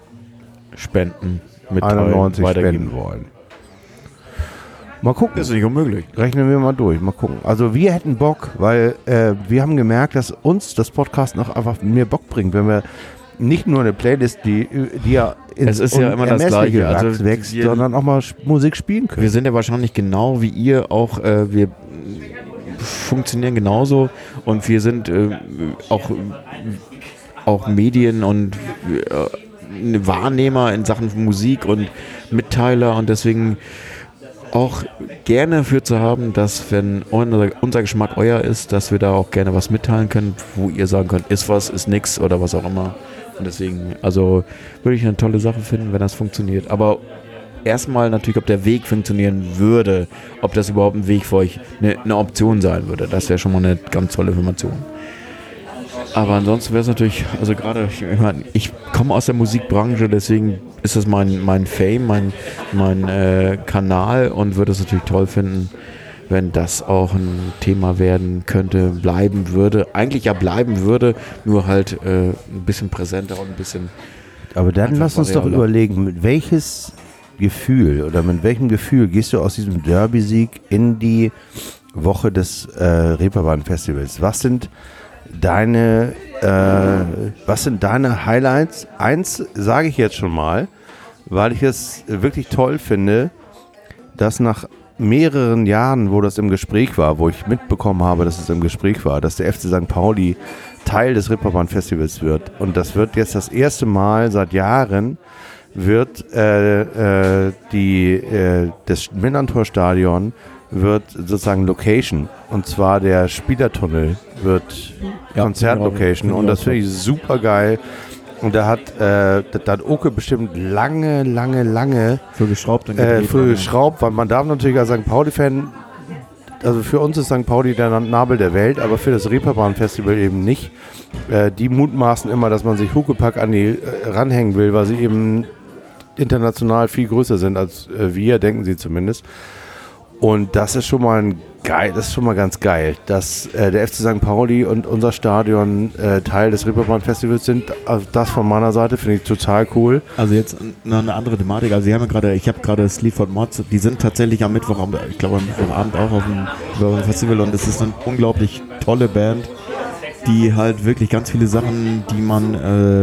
spenden, mit einundneunzig weitergeben. spenden wollen. Mal gucken. Ist nicht unmöglich. Rechnen wir mal durch, mal gucken. Also wir hätten Bock, weil äh, wir haben gemerkt, dass uns das Podcast noch einfach mehr Bock bringt, wenn wir nicht nur eine Playlist, die, die ja ins Es ist ja immer das Unermessliche Gleiche. Also wächst, wächst, wir- sondern auch mal Sch- Musik spielen können. Wir sind ja wahrscheinlich genau wie ihr auch, äh, wir funktionieren genauso und wir sind äh, auch, auch Medien und äh, Wahrnehmer in Sachen Musik und Mitteiler und deswegen auch gerne für zu haben, dass wenn unser, unser Geschmack euer ist, dass wir da auch gerne was mitteilen können, wo ihr sagen könnt, ist was, ist nix oder was auch immer. Und deswegen, also würde ich eine tolle Sache finden, wenn das funktioniert. Aber erstmal natürlich, ob der Weg funktionieren würde, ob das überhaupt ein Weg für euch eine, eine Option sein würde. Das wäre schon mal eine ganz tolle Information. Aber ansonsten wäre es natürlich, also gerade, ich, ich komme aus der Musikbranche, deswegen ist das mein, mein Fame, mein, mein äh, Kanal und würde es natürlich toll finden, wenn das auch ein Thema werden könnte, bleiben würde. Eigentlich ja bleiben würde, nur halt äh, ein bisschen präsenter und ein bisschen. Aber dann lass uns doch überlegen, mit welches Gefühl oder mit welchem Gefühl gehst du aus diesem Derby-Sieg in die Woche des äh, Reeperbahn-Festivals? Was sind deine, äh, was sind deine Highlights? Eins sage ich jetzt schon mal, weil ich es wirklich toll finde, dass nach mehreren Jahren, wo das im Gespräch war, wo ich mitbekommen habe, dass es im Gespräch war, dass der F C Sankt Pauli Teil des Reeperbahn-Festivals wird. Und das wird jetzt das erste Mal seit Jahren, wird äh, äh, die, äh, das Millantor-Stadion wird sozusagen Location. Und zwar der Spielertunnel wird ja, Konzertlocation. Und das finde ich super geil. Und da hat, äh, da hat Oke bestimmt lange, lange, lange für geschraubt, und äh, für geschraubt, weil man darf natürlich als Sankt Pauli-Fan, also für uns ist Sankt Pauli der Nabel der Welt, aber für das Reeperbahn-Festival eben nicht. Äh, die mutmaßen immer, dass man sich Huckepack an die äh, ranhängen will, weil sie eben international viel größer sind als äh, wir, denken sie zumindest. Und das ist schon mal ein geil, das ist schon mal ganz geil, dass äh, der F C Sankt Pauli und unser Stadion äh, Teil des Reeperbahn-Festivals sind. Also das von meiner Seite finde ich total cool. Also jetzt noch eine andere Thematik. Also Sie haben ja gerade, ich habe gerade Sleaford Mods, die sind tatsächlich am Mittwoch, ich glaube am Mittwochabend auch auf dem Festival und es ist eine unglaublich tolle Band, die halt wirklich ganz viele Sachen, die man,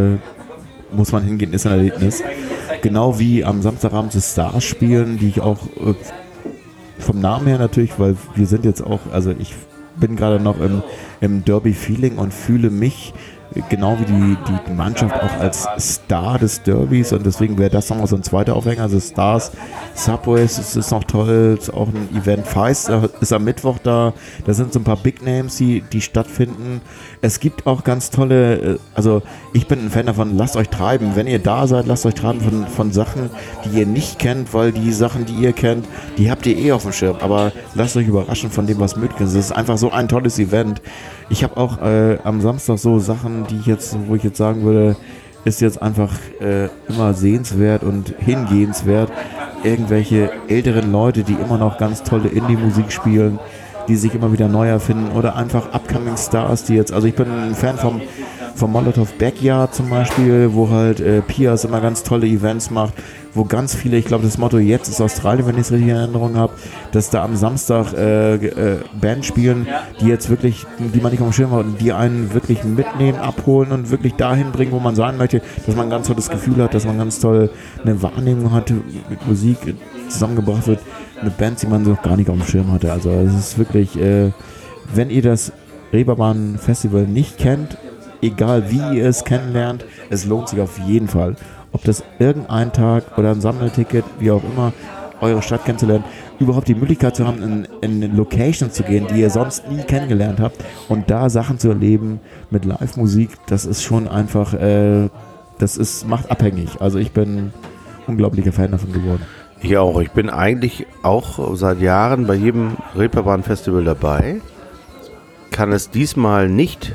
äh, muss man hingehen, ist ein Erlebnis. Genau wie am Samstagabend die Stars spielen, die ich auch äh, vom Namen her natürlich, weil wir sind jetzt auch, also ich bin gerade noch im, im Derby-Feeling und fühle mich genau wie die, die Mannschaft auch als Star des Derbys und deswegen wäre das nochmal so ein zweiter Aufhänger, also Stars, Subways, es ist noch toll, es ist auch ein Event, Feist ist am Mittwoch da, da sind so ein paar Big Names, die, die stattfinden. Es gibt auch ganz tolle, also ich bin ein Fan davon, lasst euch treiben, wenn ihr da seid, lasst euch treiben von, von Sachen, die ihr nicht kennt, weil die Sachen, die ihr kennt, die habt ihr eh auf dem Schirm, aber lasst euch überraschen von dem, was möglich ist. Es ist einfach so ein tolles Event. Ich habe auch äh, am Samstag so Sachen, die ich jetzt, wo ich jetzt sagen würde, ist jetzt einfach äh, immer sehenswert und hingehenswert. Irgendwelche älteren Leute, die immer noch ganz tolle Indie-Musik spielen, die sich immer wieder neu erfinden oder einfach Upcoming Stars, die jetzt, also ich bin ein Fan vom, vom Molotov Backyard zum Beispiel, wo halt äh, Pias immer ganz tolle Events macht, wo ganz viele, ich glaube das Motto jetzt ist Australien, wenn ich es richtig in Erinnerung habe, dass da am Samstag äh, äh, Bands spielen, die jetzt wirklich, die man nicht auf dem Schirm hat und die einen wirklich mitnehmen, abholen und wirklich dahin bringen, wo man sein möchte, dass man ein ganz tolles Gefühl hat, dass man ganz toll eine Wahrnehmung hat, mit Musik zusammengebracht wird, mit Bands, die man so gar nicht auf dem Schirm hatte. Also es ist wirklich, äh, wenn ihr das Reeperbahn Festival nicht kennt, egal wie ihr es kennenlernt, es lohnt sich auf jeden Fall. Ob das irgendein Tag oder ein Sammelticket, wie auch immer, eure Stadt kennenzulernen, überhaupt die Möglichkeit zu haben, in, in Locations zu gehen, die ihr sonst nie kennengelernt habt und da Sachen zu erleben mit Live-Musik, das ist schon einfach, äh, das ist, macht abhängig. Also ich bin unglaublicher Fan davon geworden. Ich auch. Ich bin eigentlich auch seit Jahren bei jedem Reeperbahn-Festival dabei. Kann es diesmal nicht.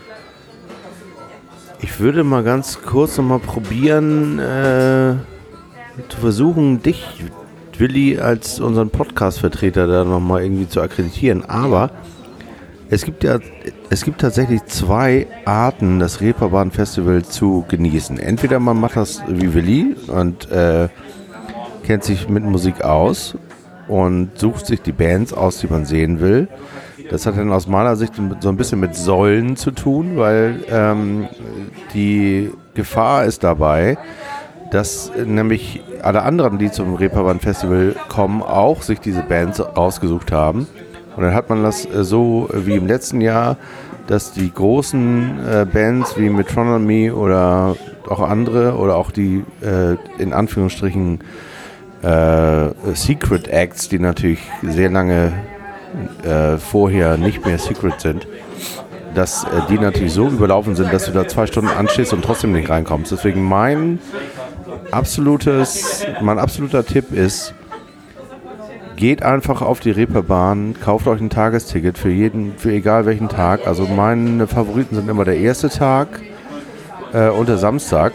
Ich würde mal ganz kurz noch mal probieren, äh, zu versuchen, dich, Willi, als unseren Podcast-Vertreter da noch mal irgendwie zu akkreditieren. Aber es gibt ja, es gibt tatsächlich zwei Arten, das Reeperbahn-Festival zu genießen. Entweder man macht das wie Willi und äh, kennt sich mit Musik aus und sucht sich die Bands aus, die man sehen will. Das hat dann aus meiner Sicht so ein bisschen mit Säulen zu tun, weil ähm, die Gefahr ist dabei, dass nämlich alle anderen, die zum Reeperbahn Festival kommen, auch sich diese Bands ausgesucht haben Und dann hat man das äh, so wie im letzten Jahr, dass die großen äh, Bands wie Metronomy oder auch andere oder auch die äh, in Anführungsstrichen äh, Secret Acts, die natürlich sehr lange äh, vorher nicht mehr Secret sind, dass äh, die natürlich so überlaufen sind, dass du da zwei Stunden anstehst und trotzdem nicht reinkommst. Deswegen mein absolutes, mein absoluter Tipp ist, geht einfach auf die Reeperbahn, kauft euch ein Tagesticket für jeden, für egal welchen Tag. Also meine Favoriten sind immer der erste Tag äh, und der Samstag.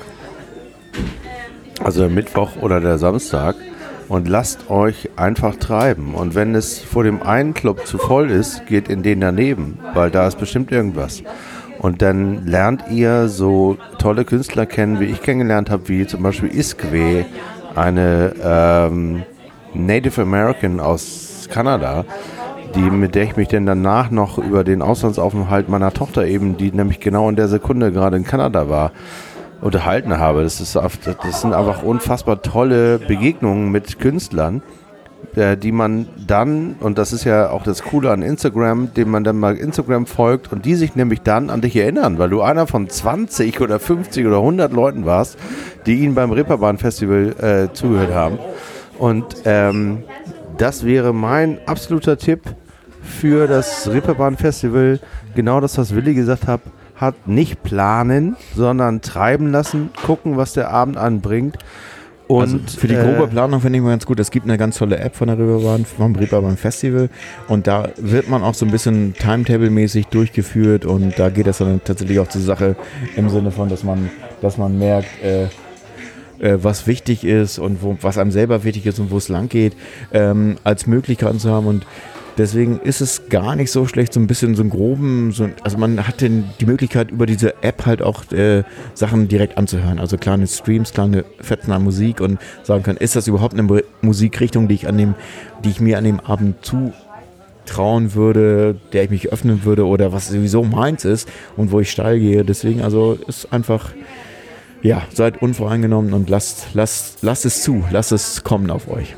Also der Mittwoch oder der Samstag. Und lasst euch einfach treiben. Und wenn es vor dem einen Club zu voll ist, geht in den daneben, weil da ist bestimmt irgendwas. Und dann lernt ihr so tolle Künstler kennen, wie ich kennengelernt habe, wie zum Beispiel Iskwe, eine ähm, Native American aus Kanada, die, mit der ich mich dann danach noch über den Auslandsaufenthalt meiner Tochter eben, die nämlich genau in der Sekunde gerade in Kanada war, unterhalten habe. Das, ist, das sind einfach unfassbar tolle Begegnungen mit Künstlern, die man dann, und das ist ja auch das Coole an Instagram, dem man dann mal Instagram folgt und die sich nämlich dann an dich erinnern, weil du einer von zwanzig oder fünfzig oder hundert Leuten warst, die ihnen beim Reeperbahn-Festival äh, zugehört haben. Und ähm, das wäre mein absoluter Tipp für das Reeperbahn-Festival. Genau das, was Willi gesagt hat, hat nicht planen, sondern treiben lassen, gucken, was der Abend anbringt. Und also für die grobe Planung finde ich mal ganz gut. Es gibt eine ganz tolle App von der Reeperbahn, vom Reeperbahn Festival, und da wird man auch so ein bisschen Timetable-mäßig durchgeführt, und da geht es dann tatsächlich auch zur Sache im Sinne von, dass man, dass man merkt, äh, äh, was wichtig ist und wo, was einem selber wichtig ist und wo es lang geht, ähm, als Möglichkeiten zu haben. Und deswegen ist es gar nicht so schlecht, so ein bisschen so einen groben, so, also man hat den, die Möglichkeit, über diese App halt auch äh, Sachen direkt anzuhören. Also kleine Streams, kleine Fetzen an Musik, und sagen können, ist das überhaupt eine Musikrichtung, die ich an dem, die ich mir an dem Abend zutrauen würde, der ich mich öffnen würde, oder was sowieso meins ist und wo ich steil gehe. Deswegen also ist einfach, ja, seid unvoreingenommen und lasst, lasst, lasst es zu, lasst es kommen auf euch.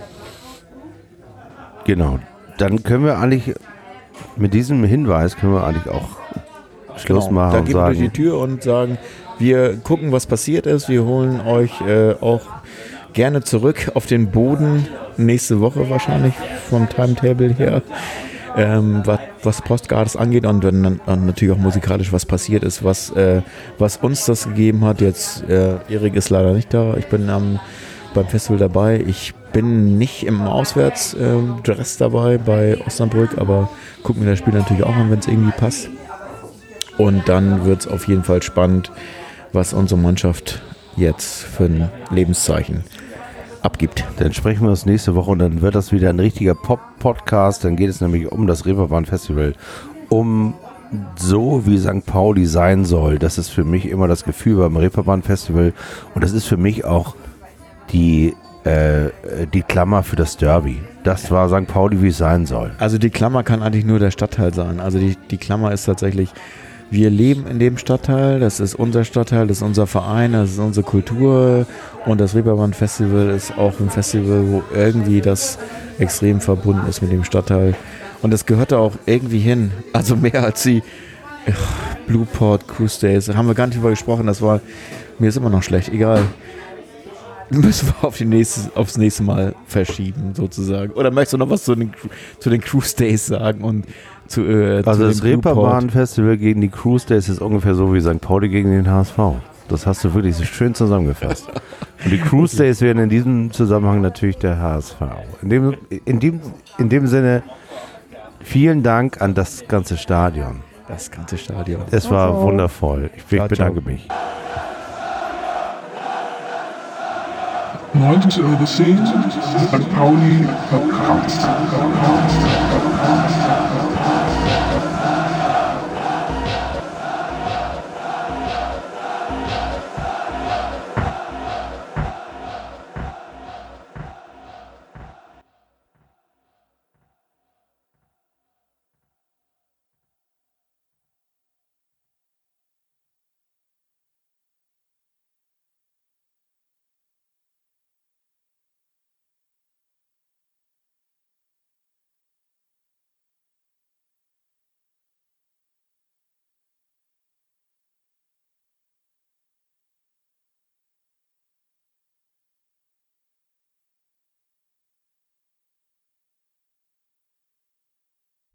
Genau. Dann können wir eigentlich, mit diesem Hinweis können wir eigentlich auch Schluss genau. machen da und gehen sagen. wir durch die Tür und sagen, wir gucken, was passiert ist. Wir holen euch äh, auch gerne zurück auf den Boden, nächste Woche wahrscheinlich vom Timetable her, ähm, was, was Postcards angeht, und wenn dann, dann natürlich auch musikalisch was passiert ist, was, äh, was uns das gegeben hat. Jetzt, äh, Erik ist leider nicht da, ich bin am beim Festival dabei. Ich bin nicht im Auswärtsdress äh, dabei bei Osnabrück, aber gucken wir das Spiel natürlich auch an, wenn es irgendwie passt. Und dann wird es auf jeden Fall spannend, was unsere Mannschaft jetzt für ein Lebenszeichen abgibt. Dann sprechen wir uns nächste Woche, und dann wird das wieder ein richtiger Pop-Podcast. Dann geht es nämlich um das Reeperbahn-Festival, um so wie Sankt Pauli sein soll. Das ist für mich immer das Gefühl beim Reeperbahn-Festival, und das ist für mich auch die, äh, die Klammer für das Derby. Das war Sankt Pauli, wie es sein soll. Also die Klammer kann eigentlich nur der Stadtteil sein. Also die, die Klammer ist tatsächlich, wir leben in dem Stadtteil, das ist unser Stadtteil, das ist unser Verein, das ist unsere Kultur, und das Reeperbahn Festival ist auch ein Festival, wo irgendwie das extrem verbunden ist mit dem Stadtteil. Und das gehört da auch irgendwie hin. Also mehr als die ach, Blueport Cruise Days. Da haben wir gar nicht drüber gesprochen, das war, mir ist immer noch schlecht, egal. Müssen wir auf die nächste, aufs nächste Mal verschieben, sozusagen. Oder möchtest du noch was zu den, zu den Cruise Days sagen? Und zu, äh, also zu das Reeperbahn-Festival gegen die Cruise Days ist ungefähr so wie Sankt Pauli gegen den H S V. Das hast du wirklich so schön zusammengefasst. Und die Cruise Days wären in diesem Zusammenhang natürlich der H S V. In dem, in dem, in dem Sinne, vielen Dank an das ganze Stadion. Das ganze Stadion. Es war ciao. Wundervoll. Ich, ich bedanke ciao. mich. neunzig Euro zehn, Sankt Pauli verkratzt.